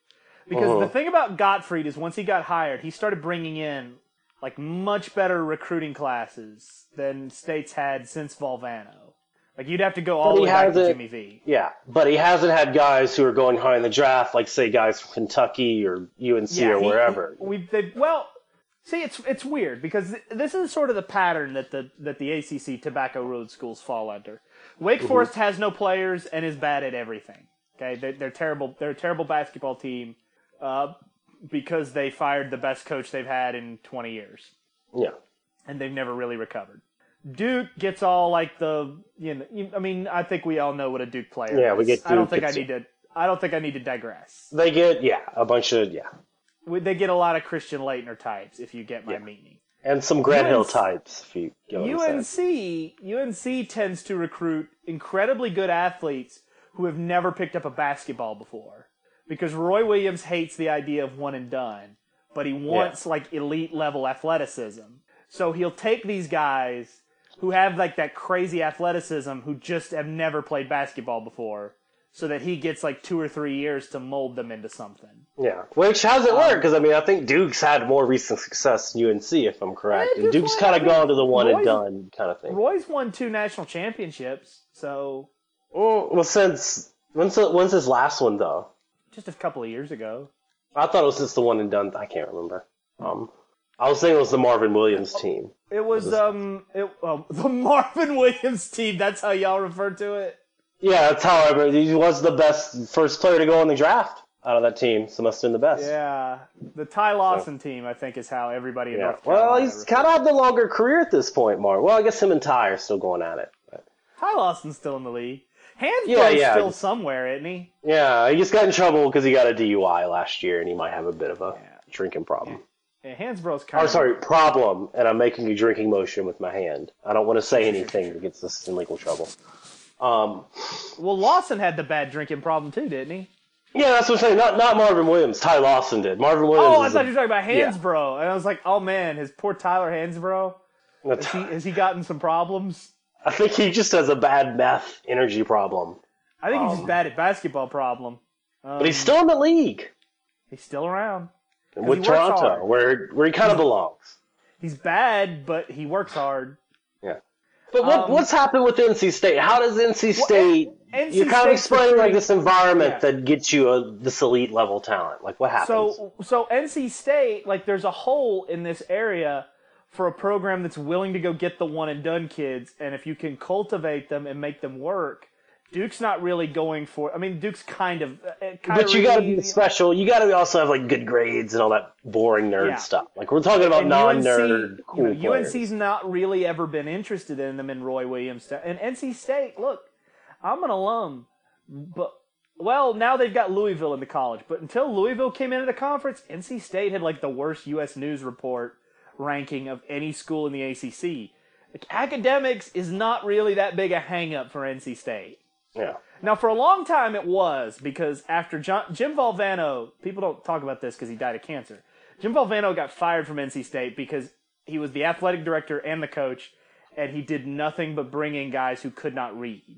Because Uh-huh. the thing about Gottfried is once he got hired, he started bringing in like much better recruiting classes than State's had since Valvano. Like you'd have to go all But the he way back to hasn't- Jimmy V. Yeah, but he hasn't had guys who are going high in the draft, like say guys from Kentucky or U N C or he- wherever. he- we they, well, see, it's it's weird because th- this is sort of the pattern that the that the A C C Tobacco Road schools fall under. Wake Mm-hmm. Forest has no players and is bad at everything. Okay, they, they're terrible. They're a terrible basketball team uh, because they fired the best coach they've had in twenty years, Yeah. and they've never really recovered. Duke gets all like the you know. You, I mean, I think we all know what a Duke player Yeah, is. we get I don't Duke, think I it's- need to. I don't think I need to digress. They get, yeah, a bunch of, yeah. We- They get a lot of Christian Leitner types, if you get my Yeah. meaning. And some Grant Hill U N C types, if you get what I'm saying. U N C U N C tends to recruit incredibly good athletes who have never picked up a basketball before, because Roy Williams hates the idea of one and done, but he wants like elite level athleticism. So he'll take these guys who have like that crazy athleticism who just have never played basketball before, so that he gets like two or three years to mold them into something. Yeah, which hasn't Um, worked because I mean I think Duke's had more recent success than U N C if I'm correct, Yeah, and Duke's Duke's won- kind I of mean, gone to the one and Roy's- done kind of thing. Roy's won two national championships, so Mm, well, since when's the, when's his last one though? just a couple of years ago. I thought it was just the one and done. I can't remember. Um, I was thinking it was the Marvin Williams team. It was um, it, um the Marvin Williams team. That's how y'all refer to it. Yeah, that's how I remember. He was the best first player to go in the draft out of that team, so must have been the best. Yeah, the Ty Lawson team. I think is how everybody in Yeah. North Carolina. Well, he's refers- kind of had the longer career at this point, Mark. Well, I guess him and Ty are still going at it. But Ty Lawson's still in the league. Hansbrough's Yeah, yeah, still just- somewhere, isn't he? yeah, he just got in trouble because he got a D U I last year, and he might have a bit of a Yeah. drinking problem. Yeah, Hansbrough's kind Oh, of. sorry, problem, and I'm making a drinking motion with my hand. I don't want to say anything that gets us in legal trouble. Um, Well, Lawson had the bad drinking problem too, didn't he? yeah, that's what I'm saying. Not not Marvin Williams. Ty Lawson did. Marvin Williams. Oh, I is thought a- you were talking about yeah. Hansbrough, and I was like, oh man, his poor Tyler Hansbrough. a Has he, Ty- has he gotten some problems? I think he just has a bad meth energy problem. I think he's just Um, bad at basketball problem. Um, But he's still in the league he's still around. with he works Toronto, hard. where where he kind of belongs. He's bad, but he works hard. Yeah. But what, Um, what's happened with N C State? How does N C State? N C you're kind of State's explaining like recruiting- this environment Yeah. that gets you a, this elite level talent. Like what happens? So, so N C State, like, there's a hole in this area for a program that's willing to go get the one and done kids, and if you can cultivate them and make them work, Duke's not really going for. I mean, Duke's kind of. Uh, But you got to Kyrie, be special. You got to also have like good grades and all that boring nerd Yeah. stuff. Like we're talking about and non-nerd cool you know, players. U N C's not really ever been interested in them in Roy Williams. And N C State, look, I'm an alum, but well, now they've got Louisville into college. But until Louisville came into the conference, N C State had like the worst U S News Report ranking of any school in the A C C. Like, academics is not really that big a hang-up for N C State. Yeah. Now, for a long time, it was because after John, Jim Valvano, people don't talk about this because he died of cancer. Jim Valvano got fired from N C State because he was the athletic director and the coach, and he did nothing but bring in guys who could not read.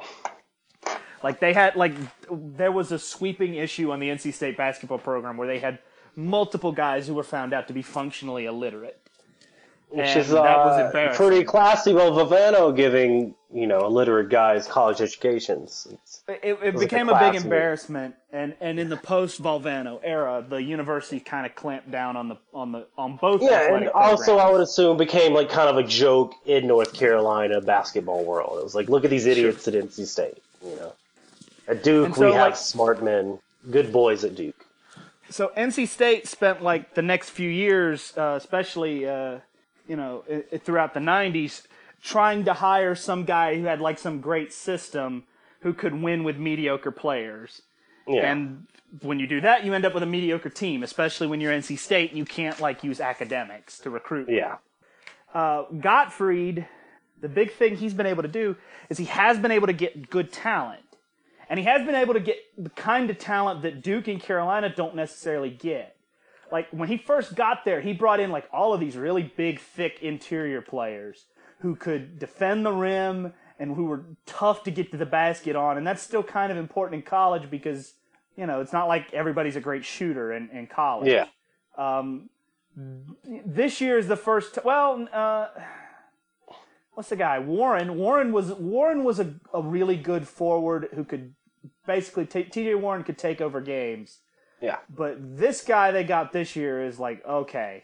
Like they had, like there was a sweeping issue on the N C State basketball program where they had multiple guys who were found out to be functionally illiterate. Which And is that was uh, embarrassing. pretty classy of Vivano giving, you know, illiterate guys college educations. It's, It, it was like became a a, big class move. embarrassment, and, and in the post Valvano era, the university kind of clamped down on the on the on both. yeah, athletic and also programs. I would assume became like kind of a joke in North Carolina basketball world. It was like, look at these idiots at N C State. You know, at Duke And so, we have like- smart men, good boys at Duke. So N C State spent like the next few years, uh, especially uh, you know i- i- throughout the nineties, trying to hire some guy who had like some great system who could win with mediocre players. Yeah, And when you do that, you end up with a mediocre team, especially when you're N C State and you can't like use academics to recruit. yeah, Uh, Gottfried, the big thing he's been able to do is he has been able to get good talent. And he has been able to get the kind of talent that Duke and Carolina don't necessarily get. Like, when he first got there, he brought in, like, all of these really big, thick interior players who could defend the rim and who were tough to get to the basket on. And that's still kind of important in college because you know, it's not like everybody's a great shooter in, in college. Yeah. Um, this year is the first. Well, uh, what's the guy? Warren. Warren was Warren was a, a really good forward who could basically take T J Warren could take over games. Yeah. But this guy they got this year is like, okay,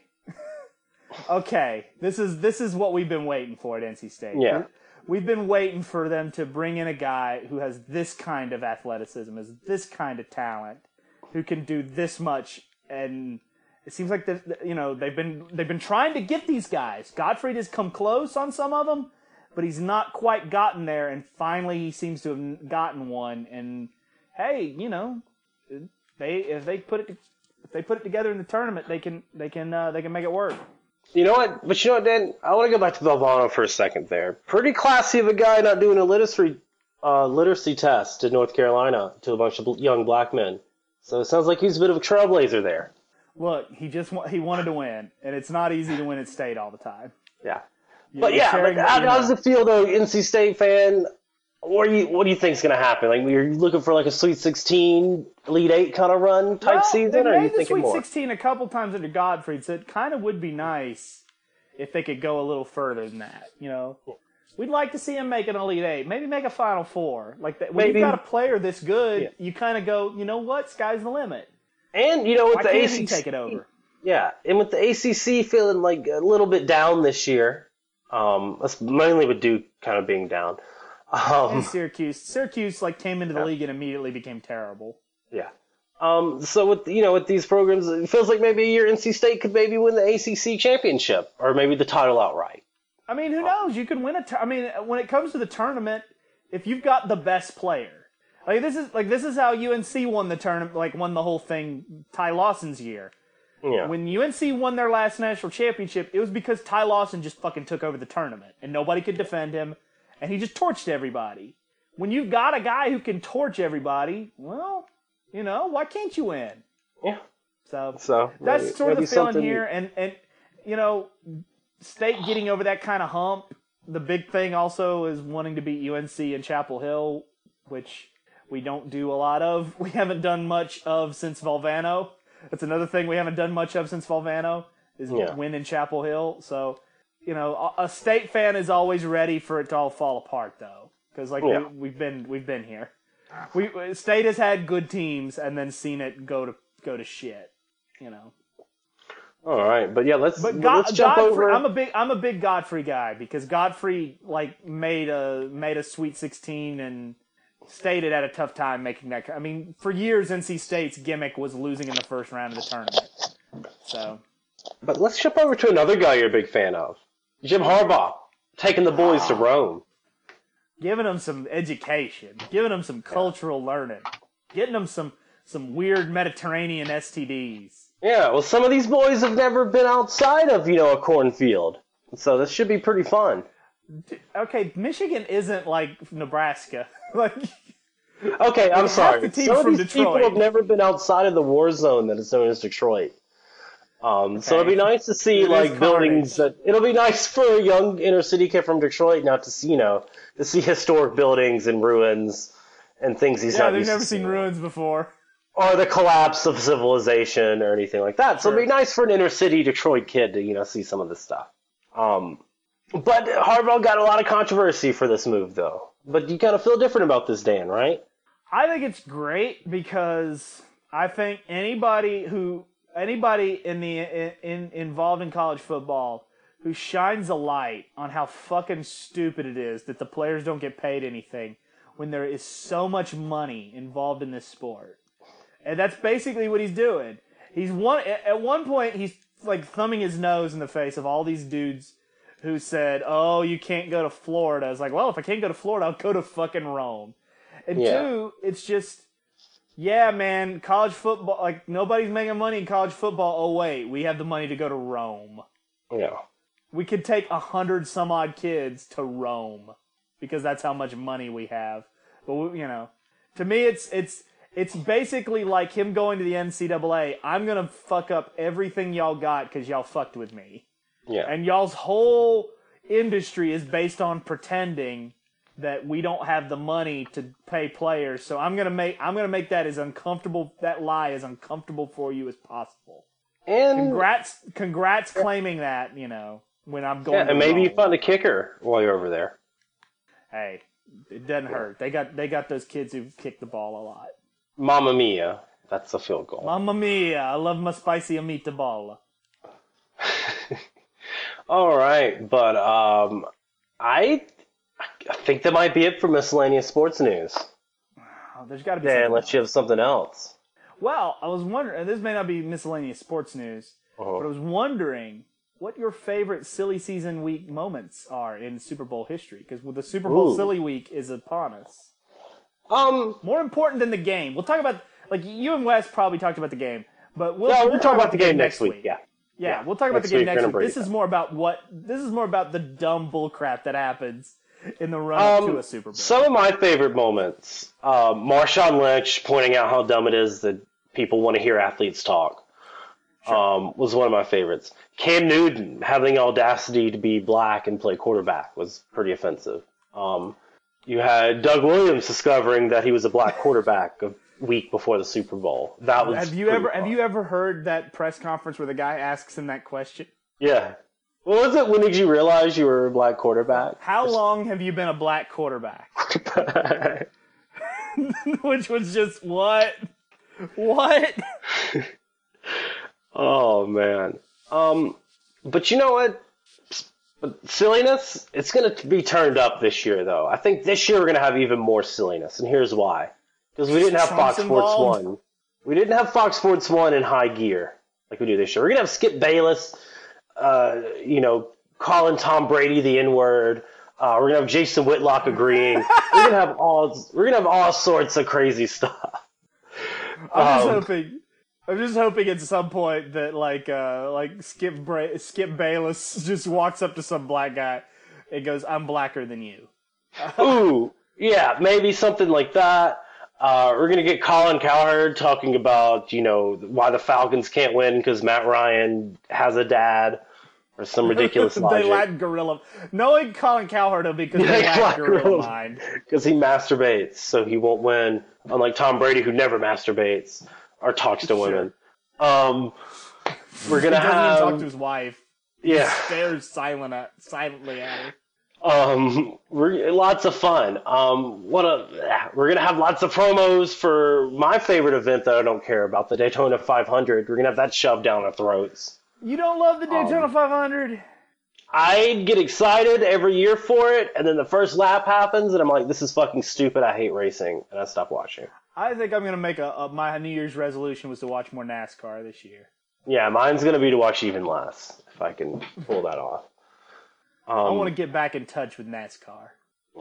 okay, this is this is what we've been waiting for at N C State. Yeah. We've been waiting for them to bring in a guy who has this kind of athleticism, has this kind of talent, who can do this much, and it seems like the, you know they've been they've been trying to get these guys. Gottfried has come close on some of them, but he's not quite gotten there. And finally, he seems to have gotten one. And hey, you know, they if they put it if they put it together in the tournament, they can they can uh, they can make it work. You know what? But you know what, Dan? I want to go back to Valvano for a second there. Pretty classy of a guy not doing a literacy uh, literacy test in North Carolina to a bunch of young black men. So it sounds like he's a bit of a trailblazer there. Look, he just wa- he wanted to win, and it's not easy to win at State all the time. Yeah. You- But you're yeah, sharing but what how, you know. how does it feel though, N C State fan? What do you what do you think's going to happen? Like, you're looking for like a Sweet sixteen, Elite Eight kind of run type Well, season, they or are you made the thinking Sweet more? sixteen a couple times under Gottfried, so it kind of would be nice if they could go a little further than that. You know, we'd like to see him make an Elite Eight, maybe make a Final Four. Like that, when Maybe- you've got a player this good, Yeah. you kind of go, you know what, sky's the limit. And you know, with Why the can't A C C, he take it over? Yeah, and with the A C C feeling like a little bit down this year, um, that's mainly with Duke kind of being down. And Um, Syracuse, Syracuse like came into the league and immediately became terrible. yeah. Um, so with you know with these programs, it feels like maybe a year N C State could maybe win the A C C championship or maybe the title outright. I mean, who knows? You could win a. Tur- I mean, when it comes to the tournament, if you've got the best player, like this is like this is how U N C won the tournament, like won the whole thing. Ty Lawson's year. Yeah. When U N C won their last national championship, it was because Ty Lawson just fucking took over the tournament and nobody could defend him, and he just torched everybody. When you've got a guy who can torch everybody, well, you know, why can't you win? Yeah. So, So that's maybe- sort of maybe the feeling something- here, and and you know, State getting over that kind of hump. The big thing also is wanting to beat U N C in Chapel Hill, which we don't do a lot of. We haven't done much of since Valvano. That's another thing we haven't done much of since Valvano is Yeah. win in Chapel Hill. So, you know, a, a State fan is always ready for it to all fall apart, though, because like Yeah. we, we've been we've been here. We State has had good teams and then seen it go to go to shit. You know. All right, but yeah, let's But God, let's jump Godfrey, over. I'm a big I'm a big Godfrey guy because Godfrey like made a made a Sweet sixteen and State had a tough time making that. I mean, for years N C State's gimmick was losing in the first round of the tournament. So But let's jump over to another guy you're a big fan of, Jim Harbaugh, taking the boys to Rome. giving them some education, giving them some cultural learning, getting them some some weird Mediterranean S T Ds. Yeah, well, some of these boys have never been outside of, you know, a cornfield. So this should be pretty fun. Okay, Michigan isn't like Nebraska. Like, Okay, I'm half sorry. the team's Some of from these Detroit. people have never been outside of the war zone that is known as Detroit. Um, So it'll be nice to see, It is like, buildings carnage. that... It'll be nice for a young inner-city kid from Detroit now to see, you know, to see historic buildings and ruins and things he's yeah, not they've used never to seen seeing. ruins before. Or the collapse of civilization or anything like that. So it'll be Sure. nice for an inner-city Detroit kid to, you know, see some of this stuff. Um, but Harbaugh got a lot of controversy for this move, though. But you kind of feel different about this, Dan, right? I think it's great because I think anybody who anybody in the in, in involved in college football who shines a light on how fucking stupid it is that the players don't get paid anything when there is so much money involved in this sport. And that's basically what he's doing. He's one at one point he's like thumbing his nose in the face of all these dudes who said, "Oh, you can't go to Florida." It's like, well, if I can't go to Florida, I'll go to fucking Rome. And Yeah. two, it's just, yeah, man, college football, like, nobody's making money in college football. Oh, wait, we have the money to go to Rome. Yeah. We could take a hundred some odd kids to Rome because that's how much money we have. But, we, you know, to me, it's, it's, it's basically like him going to the N C double A. I'm going to fuck up everything y'all got because y'all fucked with me. Yeah. And y'all's whole industry is based on pretending that we don't have the money to pay players. So I'm gonna make I'm gonna make that as uncomfortable that lie as uncomfortable for you as possible. And Congrats, congrats claiming that, you know, when I'm going. yeah, and maybe you find a kicker while you're over there. Hey, it doesn't hurt. They got they got those kids who kick the ball a lot. Mamma mia, that's a field goal. Mamma mia, I love my spicy meatball. All right, but um, I I think that might be it for miscellaneous sports news. Oh, there's got to be. Yeah, something unless else. you have something else. Well, I was wondering. and This may not be miscellaneous sports news, Uh-huh. but I was wondering what your favorite silly season week moments are in Super Bowl history, because the Super Bowl Ooh. silly week is upon us. Um, More important than the game. We'll talk about like you and Wes probably talked about the game, but we'll, yeah, we'll we'll talk about the game next week. Yeah. Yeah, Yeah. we'll talk about Next the game week, next we're week. gonna break This it is down. more about what this is more about the dumb bull crap that happens in the run up to Um, a Super Bowl. some of my favorite moments, uh, Marshawn Lynch pointing out how dumb it is that people want to hear athletes talk, um, was one of my favorites. Cam Newton having the audacity to be black and play quarterback was pretty offensive. Um, you had Doug Williams discovering that he was a black quarterback a week before the Super Bowl. That was have you pretty ever fun. have you ever heard that press conference where the guy asks him that question? Yeah. What was it? When did you realize you were a black quarterback? How long have you been a black quarterback? Which was just what? What? Oh man. Um, but you know what? Silliness, it's going to be turned up this year, though. I think this year we're going to have even more silliness, and here's why. Because we didn't have Trump's Fox Sports involved. one. We didn't have Fox Sports one in high gear like we do this year. We're going to have Skip Bayless, uh, you know, calling Tom Brady the N-word. Uh, we're going to have Jason Whitlock agreeing. we're going to have all we're going to have all sorts of crazy stuff. I'm just Um, hoping. I'm just hoping at some point that like uh like Skip Bra- Skip Bayless just walks up to some black guy and goes, "I'm blacker than you." Ooh, yeah, maybe something like that. Uh, we're gonna get Colin Cowherd talking about, you know, why the Falcons can't win because Matt Ryan has a dad, or some ridiculous they logic. lack gorilla. Knowing Colin Cowherd will because They they lack lack gorilla gorilla. mind. Because he masturbates, so he won't win. Unlike Tom Brady, who never masturbates or talks to women. Um, we're He gonna doesn't have even talk to his wife. yeah. Stares silent at, silently at her. Um, we're lots of fun. Um, what a we're gonna have lots of promos for my favorite event that I don't care about, the Daytona five hundred. We're gonna have that shoved down our throats. You don't love the Daytona Um, five hundred? I get excited every year for it, and then the first lap happens, and I'm like, this is fucking stupid. I hate racing, and I stop watching. I think I'm gonna make a, a my New Year's resolution was to watch more NASCAR this year. Yeah, mine's gonna be to watch even less if I can pull that off. Um, I want to get back in touch with NASCAR.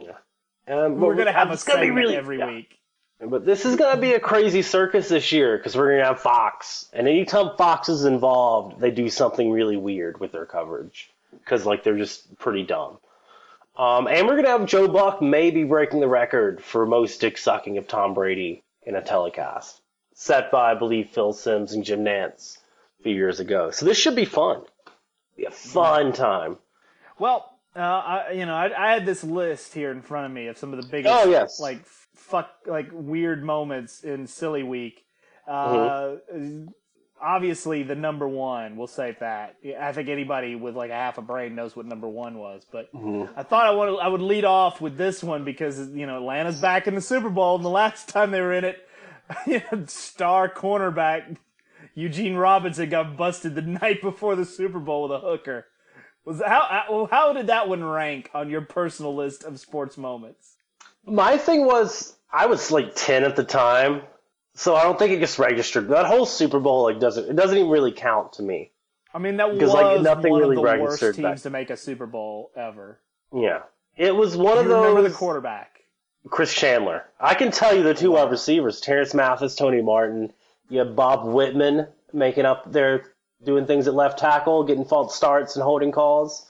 um, We're gonna have a it's gonna be segment really- every yeah. week. But this is going to be a crazy circus this year because we're going to have Fox. And anytime Fox is involved, they do something really weird with their coverage because, like, they're just pretty dumb. Um, and we're going to have Joe Buck maybe breaking the record for most dick sucking of Tom Brady in a telecast, set by, I believe, Phil Simms and Jim Nantz a few years ago. So this should be fun. Be a fun time. Well, uh, I, you know, I, I had this list here in front of me of some of the biggest, Oh, yes. like fuck, like weird moments in Silly Week. Uh, Obviously, the number one, we'll save that. I think anybody with like a half a brain knows what number one was. But I thought I would I would lead off with this one because you know Atlanta's back in the Super Bowl, and the last time they were in it, you know, star cornerback Eugene Robinson got busted the night before the Super Bowl with a hooker. Was how how, how did that one rank on your personal list of sports moments? My thing was, I was like ten at the time, so I don't think it gets registered. That whole Super Bowl like doesn't it doesn't even really count to me. I mean, that Because, was like, nothing one really of the worst registered teams back- to make a Super Bowl ever. Yeah, it was one of You those. remember the quarterback? Chris Chandler. I can tell you the two wide receivers: Terrence Mathis, Tony Martin. You have Bob Whitman making up there, doing things at left tackle, getting false starts and holding calls.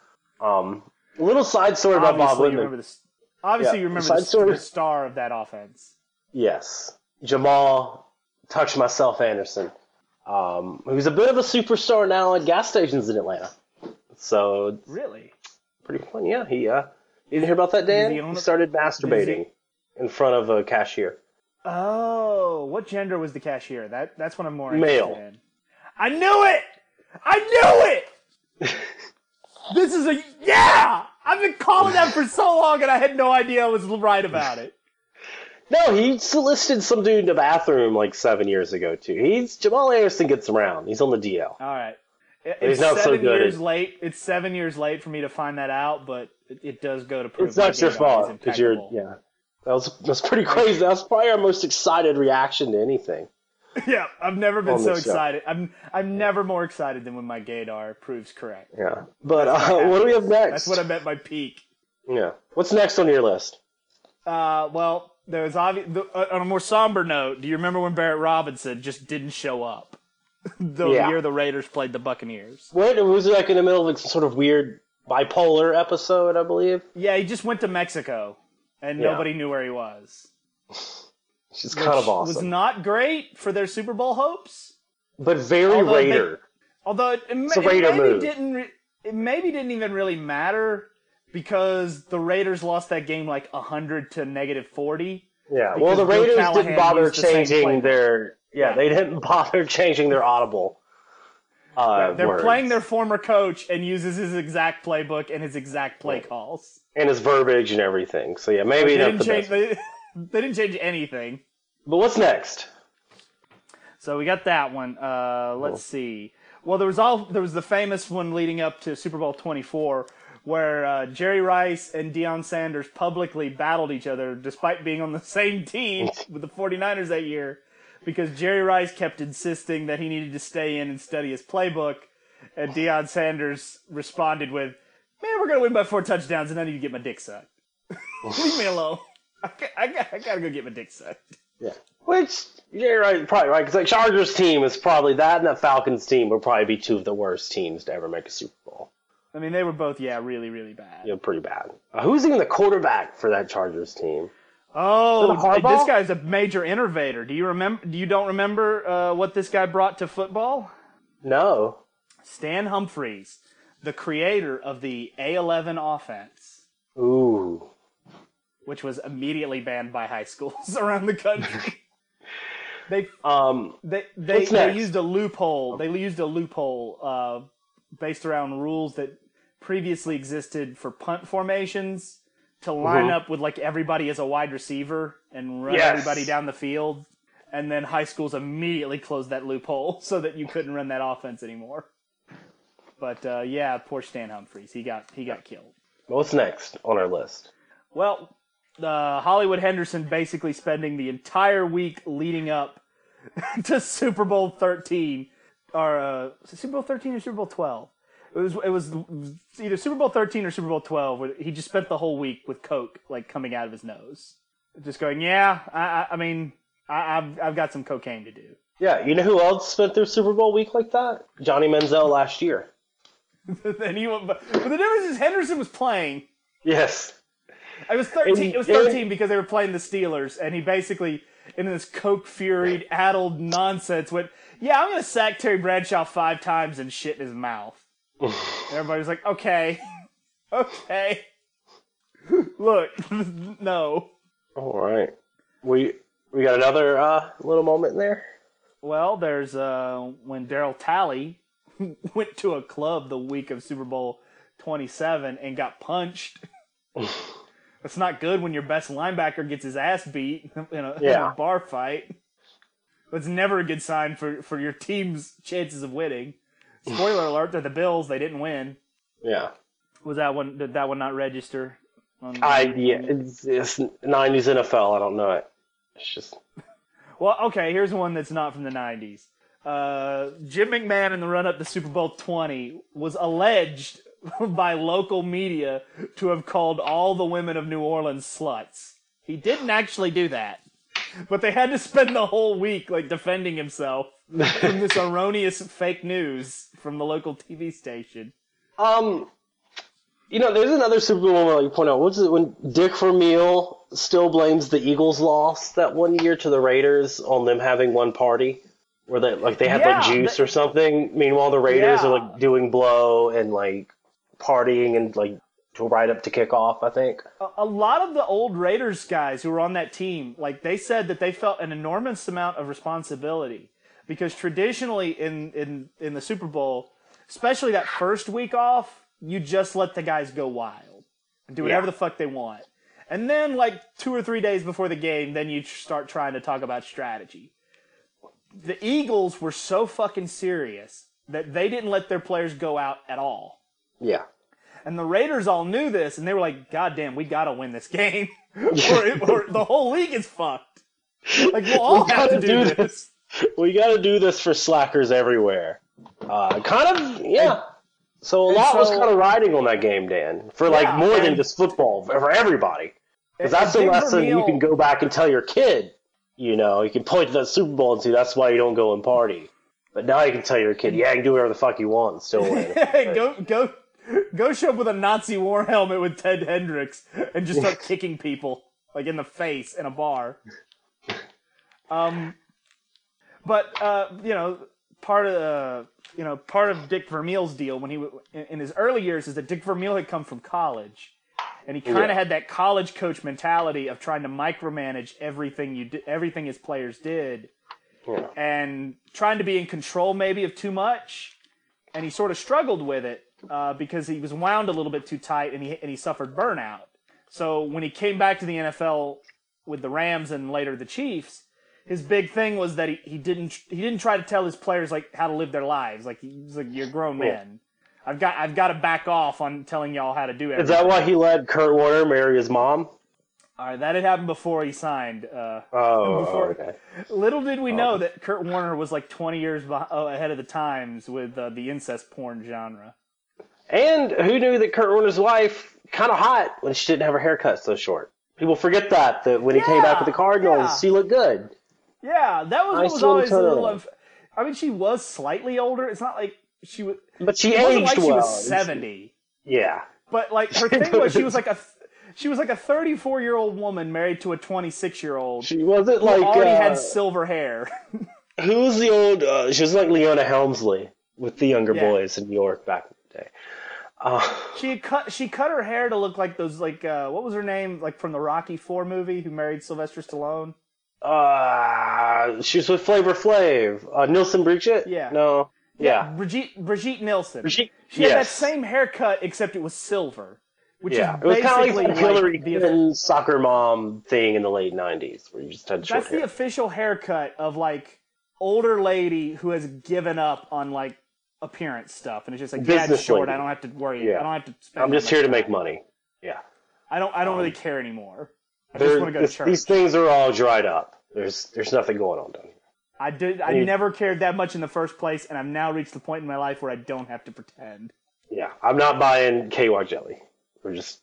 Um, a little side story about Bob Obviously, you Whitman. remember the, obviously Yeah, you remember side the, story. the star of that offense. Yes, Jamal Touch Myself Anderson, um, who's a bit of a superstar now at gas stations in Atlanta. So Really? pretty fun. Yeah, he uh, You didn't hear about that, Dan? Does he He, own a- started masturbating he- in front of a cashier. Oh, what gender was the cashier? That that's what I'm more Male. interested in. I knew it. I knew it. This is a yeah. I've been calling that for so long, and I had no idea I was right about it. No, he solicited some dude in the bathroom like seven years ago too. He's Jamal Anderson gets around. He's on the D L. All right. It- He's It's not so seven good years at- late. It's seven years late for me to find that out, but it, it does go to prove It's my not your gaydar is fault because you're impeccable. yeah. That was that's pretty crazy. That was probably our most excited reaction to anything. Yeah, I've never been On so this show. excited. I'm I'm never more excited than when my gaydar proves correct. Yeah, but uh, what do we have next? That's what I meant by peak. Yeah, what's next on your list? Uh, well, there was obvious. Uh, on a more somber note, do you remember when Barrett Robinson just didn't show up the Yeah. year the Raiders played the Buccaneers? What was it like in the middle of like some sort of weird bipolar episode? I believe. Yeah, he just went to Mexico, and Yeah. nobody knew where he was. She's kind of Which awesome, Was not great for their Super Bowl hopes. but very Although they- Raider. Although it, it, It's a it Raider maybe move. didn't, re- it maybe didn't even really matter because the Raiders lost that game like a hundred to negative forty. Yeah, well, because the Bill Raiders Callahan didn't bother used the same changing playbook. their. Yeah, Yeah. they didn't bother changing their audible. Uh, They're words. playing their former coach and uses his exact playbook and his exact play calls. and his verbiage and everything. So yeah, maybe They not didn't the change. best. They, they didn't change anything. But what's next? So we got that one. Uh, let's see. Well, there was all there was the famous one leading up to Super Bowl twenty-four, where uh, Jerry Rice and Deion Sanders publicly battled each other, despite being on the same team with the 49ers that year, because Jerry Rice kept insisting that he needed to stay in and study his playbook, and Deion Sanders responded with, "Man, we're gonna win by four touchdowns, and I need to get my dick sucked. Leave me alone. I, got, I, got, I gotta go get my dick sucked." Yeah. Which, you're right, probably right, because like Chargers team is probably that, and that Falcons team would probably be two of the worst teams to ever make a Super Bowl. I mean, they were both, yeah, really, really bad. You know, pretty bad. Uh, who's even the quarterback for that Chargers team? Oh, Is it Harbaugh? this guy's a major innovator. Do you remember? Do you don't remember uh, what this guy brought to football? No. Stan Humphries, the creator of the A eleven offense, Ooh. which was immediately banned by high schools around the country. they Um. they they, What's they next? used a loophole. They used a loophole uh, based around rules that previously existed for punt formations to line Mhm. up with like everybody as a wide receiver and run Yes. everybody down the field. And then high schools immediately closed that loophole so that you couldn't run that offense anymore. But uh, yeah, poor Stan Humphries. He got he got killed. What's next on our list? Well, uh, Hollywood Henderson basically spending the entire week leading up to Super Bowl thirteen, or uh, was it Super Bowl thirteen or Super Bowl twelve. It was it was either Super Bowl thirteen or Super Bowl twelve. Where he just spent the whole week with coke like coming out of his nose, just going, yeah. I, I, I mean, I, I've I've got some cocaine to do. Yeah, you know who else spent their Super Bowl week like that? Johnny Manziel last year. Then he went, but, but the difference is Henderson was playing. Yes. It was thirteen. And- It was and- thirteen because they were playing the Steelers, and he basically, in this coke-furied, addled nonsense, went, "Yeah, I'm gonna sack Terry Bradshaw five times and shit in his mouth." And everybody was like, "Okay, okay, look, no." All right. We we got another uh, little moment there. Well, there's uh, when Daryl Talley went to a club the week of Super Bowl twenty-seven and got punched. It's not good when your best linebacker gets his ass beat in a, in Yeah. a bar fight. That's never a good sign for, for your team's chances of winning. Spoiler alert, they're the Bills. They didn't win. Yeah. Was that one? Did that one not register? On, I yeah. It's, it's nineties N F L. I don't know it. It's just Well, okay, here's one that's not from the nineties. Uh, Jim McMahon in the run-up to Super Bowl twenty was alleged by local media to have called all the women of New Orleans sluts. He didn't actually do that. But they had to spend the whole week like defending himself from this erroneous fake news from the local T V station. um. You know, there's another Super Bowl moment like you point out. What's it when Dick Vermeil still blames the Eagles' loss that one year to the Raiders on them having one party where they like they had Yeah, like juice that- or something. Meanwhile, the Raiders Yeah. are like doing blow and like partying and like right up to kickoff, I think. A, a lot of the old Raiders guys who were on that team, like they said that they felt an enormous amount of responsibility because traditionally in, in, in the Super Bowl, especially that first week off, you just let the guys go wild and do whatever Yeah. the fuck they want. And then like two or three days before the game, then you start trying to talk about strategy. The Eagles were so fucking serious that they didn't let their players go out at all. Yeah. And the Raiders all knew this, and they were like, God damn, we gotta win this game. or, it, or the whole league is fucked. Like, we'll all We have to gotta do, do this. We got to do this for slackers everywhere. Uh, kind of, yeah. So a and lot was so- kind of riding on that game, Dan, for like Yeah, more than and- just football, for everybody. Because And- that's and a Dick lesson you Vermeil- can go back and tell your kid. You know, you can point to that Super Bowl and say, that's why you don't go and party. But now you can tell your kid, yeah, you can do whatever the fuck you want and still win. go, go, go show up with a Nazi war helmet with Ted Hendricks and just start kicking people, like in the face in a bar. Um, but, uh, you know, part of, uh, you know, part of Dick Vermeil's deal when he, w- in in his early years is that Dick Vermeil had come from college. And he kind of Yeah. had that college coach mentality of trying to micromanage everything you did, everything his players did, Yeah. and trying to be in control maybe of too much. And he sort of struggled with it uh, because he was wound a little bit too tight, and he and he suffered burnout. So when he came back to the N F L with the Rams and later the Chiefs, his big thing was that he, he didn't he didn't try to tell his players like how to live their lives. Like he was like, you're grown men. I've got I've got to back off on telling y'all how to do everything. Is that why he let Kurt Warner marry his mom? All right, that had happened before he signed. Uh, Oh, before, okay. Little did we know that Kurt Warner was like twenty years beh- oh, ahead of the times with uh, the incest porn genre. And who knew that Kurt Warner's wife kind of hot when she didn't have her haircut so short? People forget that that when he came back with the Cardinals, yeah. she looked good. Yeah, that was Nice what was little always a little. turnaround. Unf- I mean, she was slightly older. It's not like she was. But she It wasn't aged like she well. was seventy. Yeah. But like her thing was, she was like a. She was like a thirty-four year old woman married to a twenty-six year old She wasn't who like already uh, had silver hair. who was the old? Uh, she was like Leona Helmsley with the younger Yeah. boys in New York back in the day. Uh, She had cut she cut her hair to look like those like uh, what was her name like from the Rocky Four movie who married Sylvester Stallone. uh, she was with Flavor Flav. Uh, Nilsson Brigitte? Yeah. No. Yeah. Brigitte Brigitte Nielsen. Brigitte- she had that yes. same haircut except it was silver, which Yeah. is It was kind of basically like the Hillary the, Clinton soccer mom thing in the late nineties, where you just had short that's the hair. official haircut of like older lady who has given up on like appearance stuff and it's just like yeah, it's Business short. lady. I don't have to worry. Yeah. I don't have to. Spend I'm that just here much to make time. money. Yeah. I don't. I don't Um, really care anymore. I just There- want to go to this- church. These things are all dried up. There's there's nothing going on down here. I did. I you- never cared that much in the first place, and I've now reached the point in my life where I don't have to pretend. Yeah, I'm not buying K Y jelly. We're just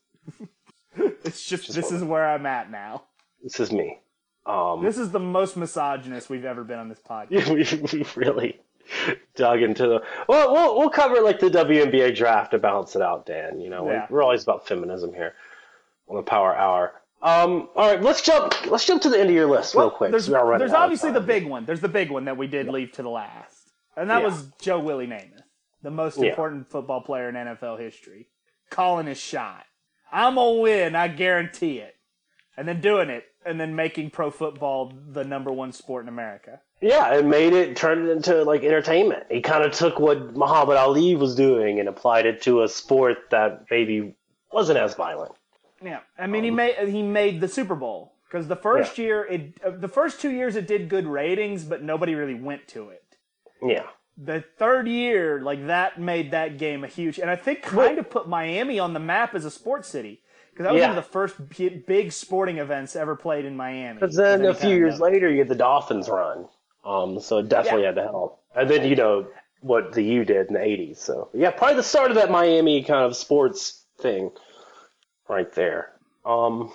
It's just, this is where I'm at now. this is me. Um, This is the most misogynist we've ever been on this podcast. we we really dug into the. Well, we'll we'll cover like the W N B A draft to balance it out, Dan. You know, Yeah. we're, we're always about feminism here on the Power Hour. Um, all right, let's jump. Let's jump to the end of your list real Well, quick. There's, We are running there's out of obviously the time. big one. There's the big one that we did leave to the last, and that Yeah. was Joe Willie Namath, the most Yeah. important football player in N F L history, calling his shot. I'm gonna win, I guarantee it, and then doing it, and then making pro football the number one sport in America. Yeah, it made it turn it into like entertainment. He kind of took what Muhammad Ali was doing and applied it to a sport that maybe wasn't as violent. Yeah, I mean he made he made the Super Bowl because the first Yeah. year it uh, the first two years it did good ratings, but nobody really went to it. Yeah. The third year, like that, made that game a huge, and I think kind of put Miami on the map as a sports city because that was Yeah. one of the first b- big sporting events ever played in Miami. Because then With a any few kind of years note. later, you get the Dolphins run. Um, so it definitely Yeah. had to help. And then, you know, what the U did in the eighties. So, yeah, probably the start of that Miami kind of sports thing right there. Um,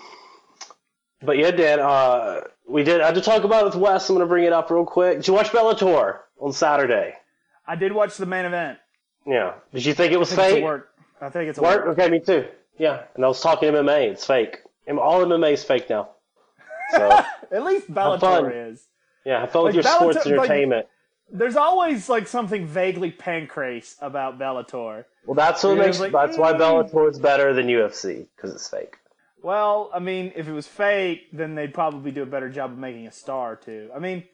but yeah, Dan, uh, we did, I had to talk about it with Wes. I'm going to bring it up real quick. Did you watch Bellator on Saturday? I did watch the main event. Yeah. Did you think it was I think it's a fake? work. I think it's a Work? work. Okay, me too. Yeah. And I was talking M M A. It's fake. All M M A is fake now. So, At least fun. Bellator is. yeah, have fun with Like, your sports Bellator- like- entertainment. there's always like something vaguely pancrase about Bellator. Well, that's what Yeah, makes. like, that's why mm. Bellator's better than U F C because it's fake. Well, I mean, if it was fake, then they'd probably do a better job of making a star too. I mean,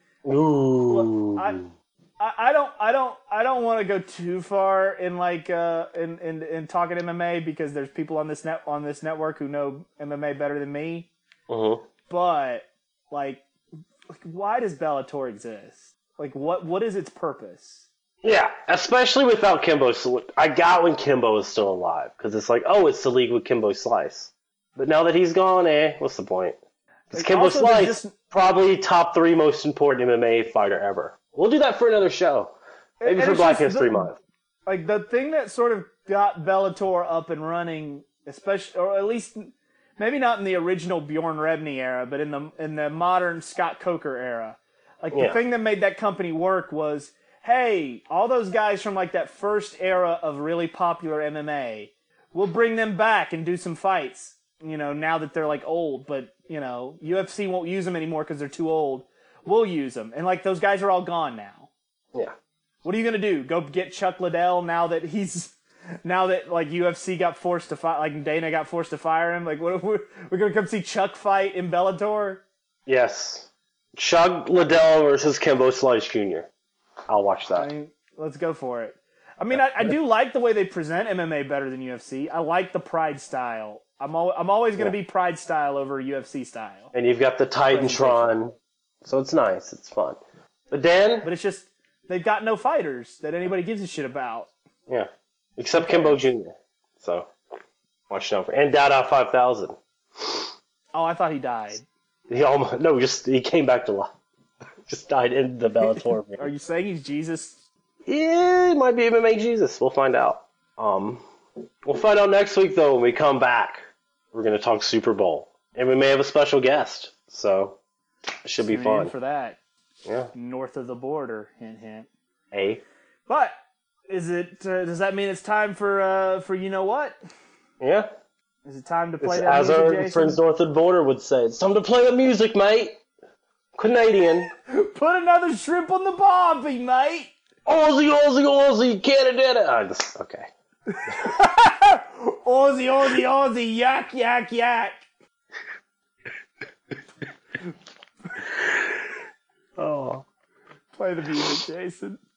Ooh. I, I, I don't, I don't, I don't want to go too far in like uh, in, in in talking M M A because there's people on this net on this network who know M M A better than me. Mm-hmm. But like, like, why does Bellator exist? Like, what what is its purpose? Yeah, especially without Kimbo. Sl- I got when Kimbo was still alive because it's like, oh, it's the league with Kimbo Slice. But now that he's gone, eh, what's the point? Because Like, Kimbo also, Slice, there's just- probably top three most important M M A fighter ever. We'll do that for another show. Maybe And for it's Black just History the- Month. Like the thing that sort of got Bellator up and running, especially, or at least maybe not in the original Bjorn Rebney era, but in the in the modern Scott Coker era. Like the Yeah. thing that made that company work was, hey, all those guys from like that first era of really popular M M A, we'll bring them back and do some fights. You know, now that they're like old, but you know, U F C won't use them anymore because they're too old. We'll use them, and like those guys are all gone now. Yeah. What are you gonna do? Go get Chuck Liddell now that he's now that like U F C got forced to fight, like Dana got forced to fire him. Like, what we're, we're gonna come see Chuck fight in Bellator? Yes. Chuck Liddell versus Kimbo Slice Junior I'll watch that. I mean, let's go for it. I mean, I, I do like the way they present M M A better than U F C. I like the Pride style. I'm al- I'm always gonna Yeah. be Pride style over U F C style. And you've got the Titantron, so it's nice. It's fun. But Dan, But it's just they've got no fighters that anybody gives a shit about. yeah, except Kimbo Junior So watch out for and Dada five thousand. Oh, I thought he died. He almost no, just he came back to life. Just died in the Bellator. Are you saying he's Jesus? Yeah, it might be M M A Jesus. We'll find out. Um, we'll find out next week though when we come back. We're gonna talk Super Bowl, and we may have a special guest. So it should be Tune fun. in for that. Yeah. North of the border, hint hint. Hey. But is it? Uh, does that mean it's time for uh, for you know what? Yeah. Is it time to play It's, that as music, our Jason? friends north of the border would say, it's time to play the music, mate. Canadian. Put another shrimp on the barbie, mate. Aussie, Aussie, Aussie, Canada. Ah, this, okay. Aussie, Aussie, Aussie, yak, yak, yak. Oh. Play the music, Jason.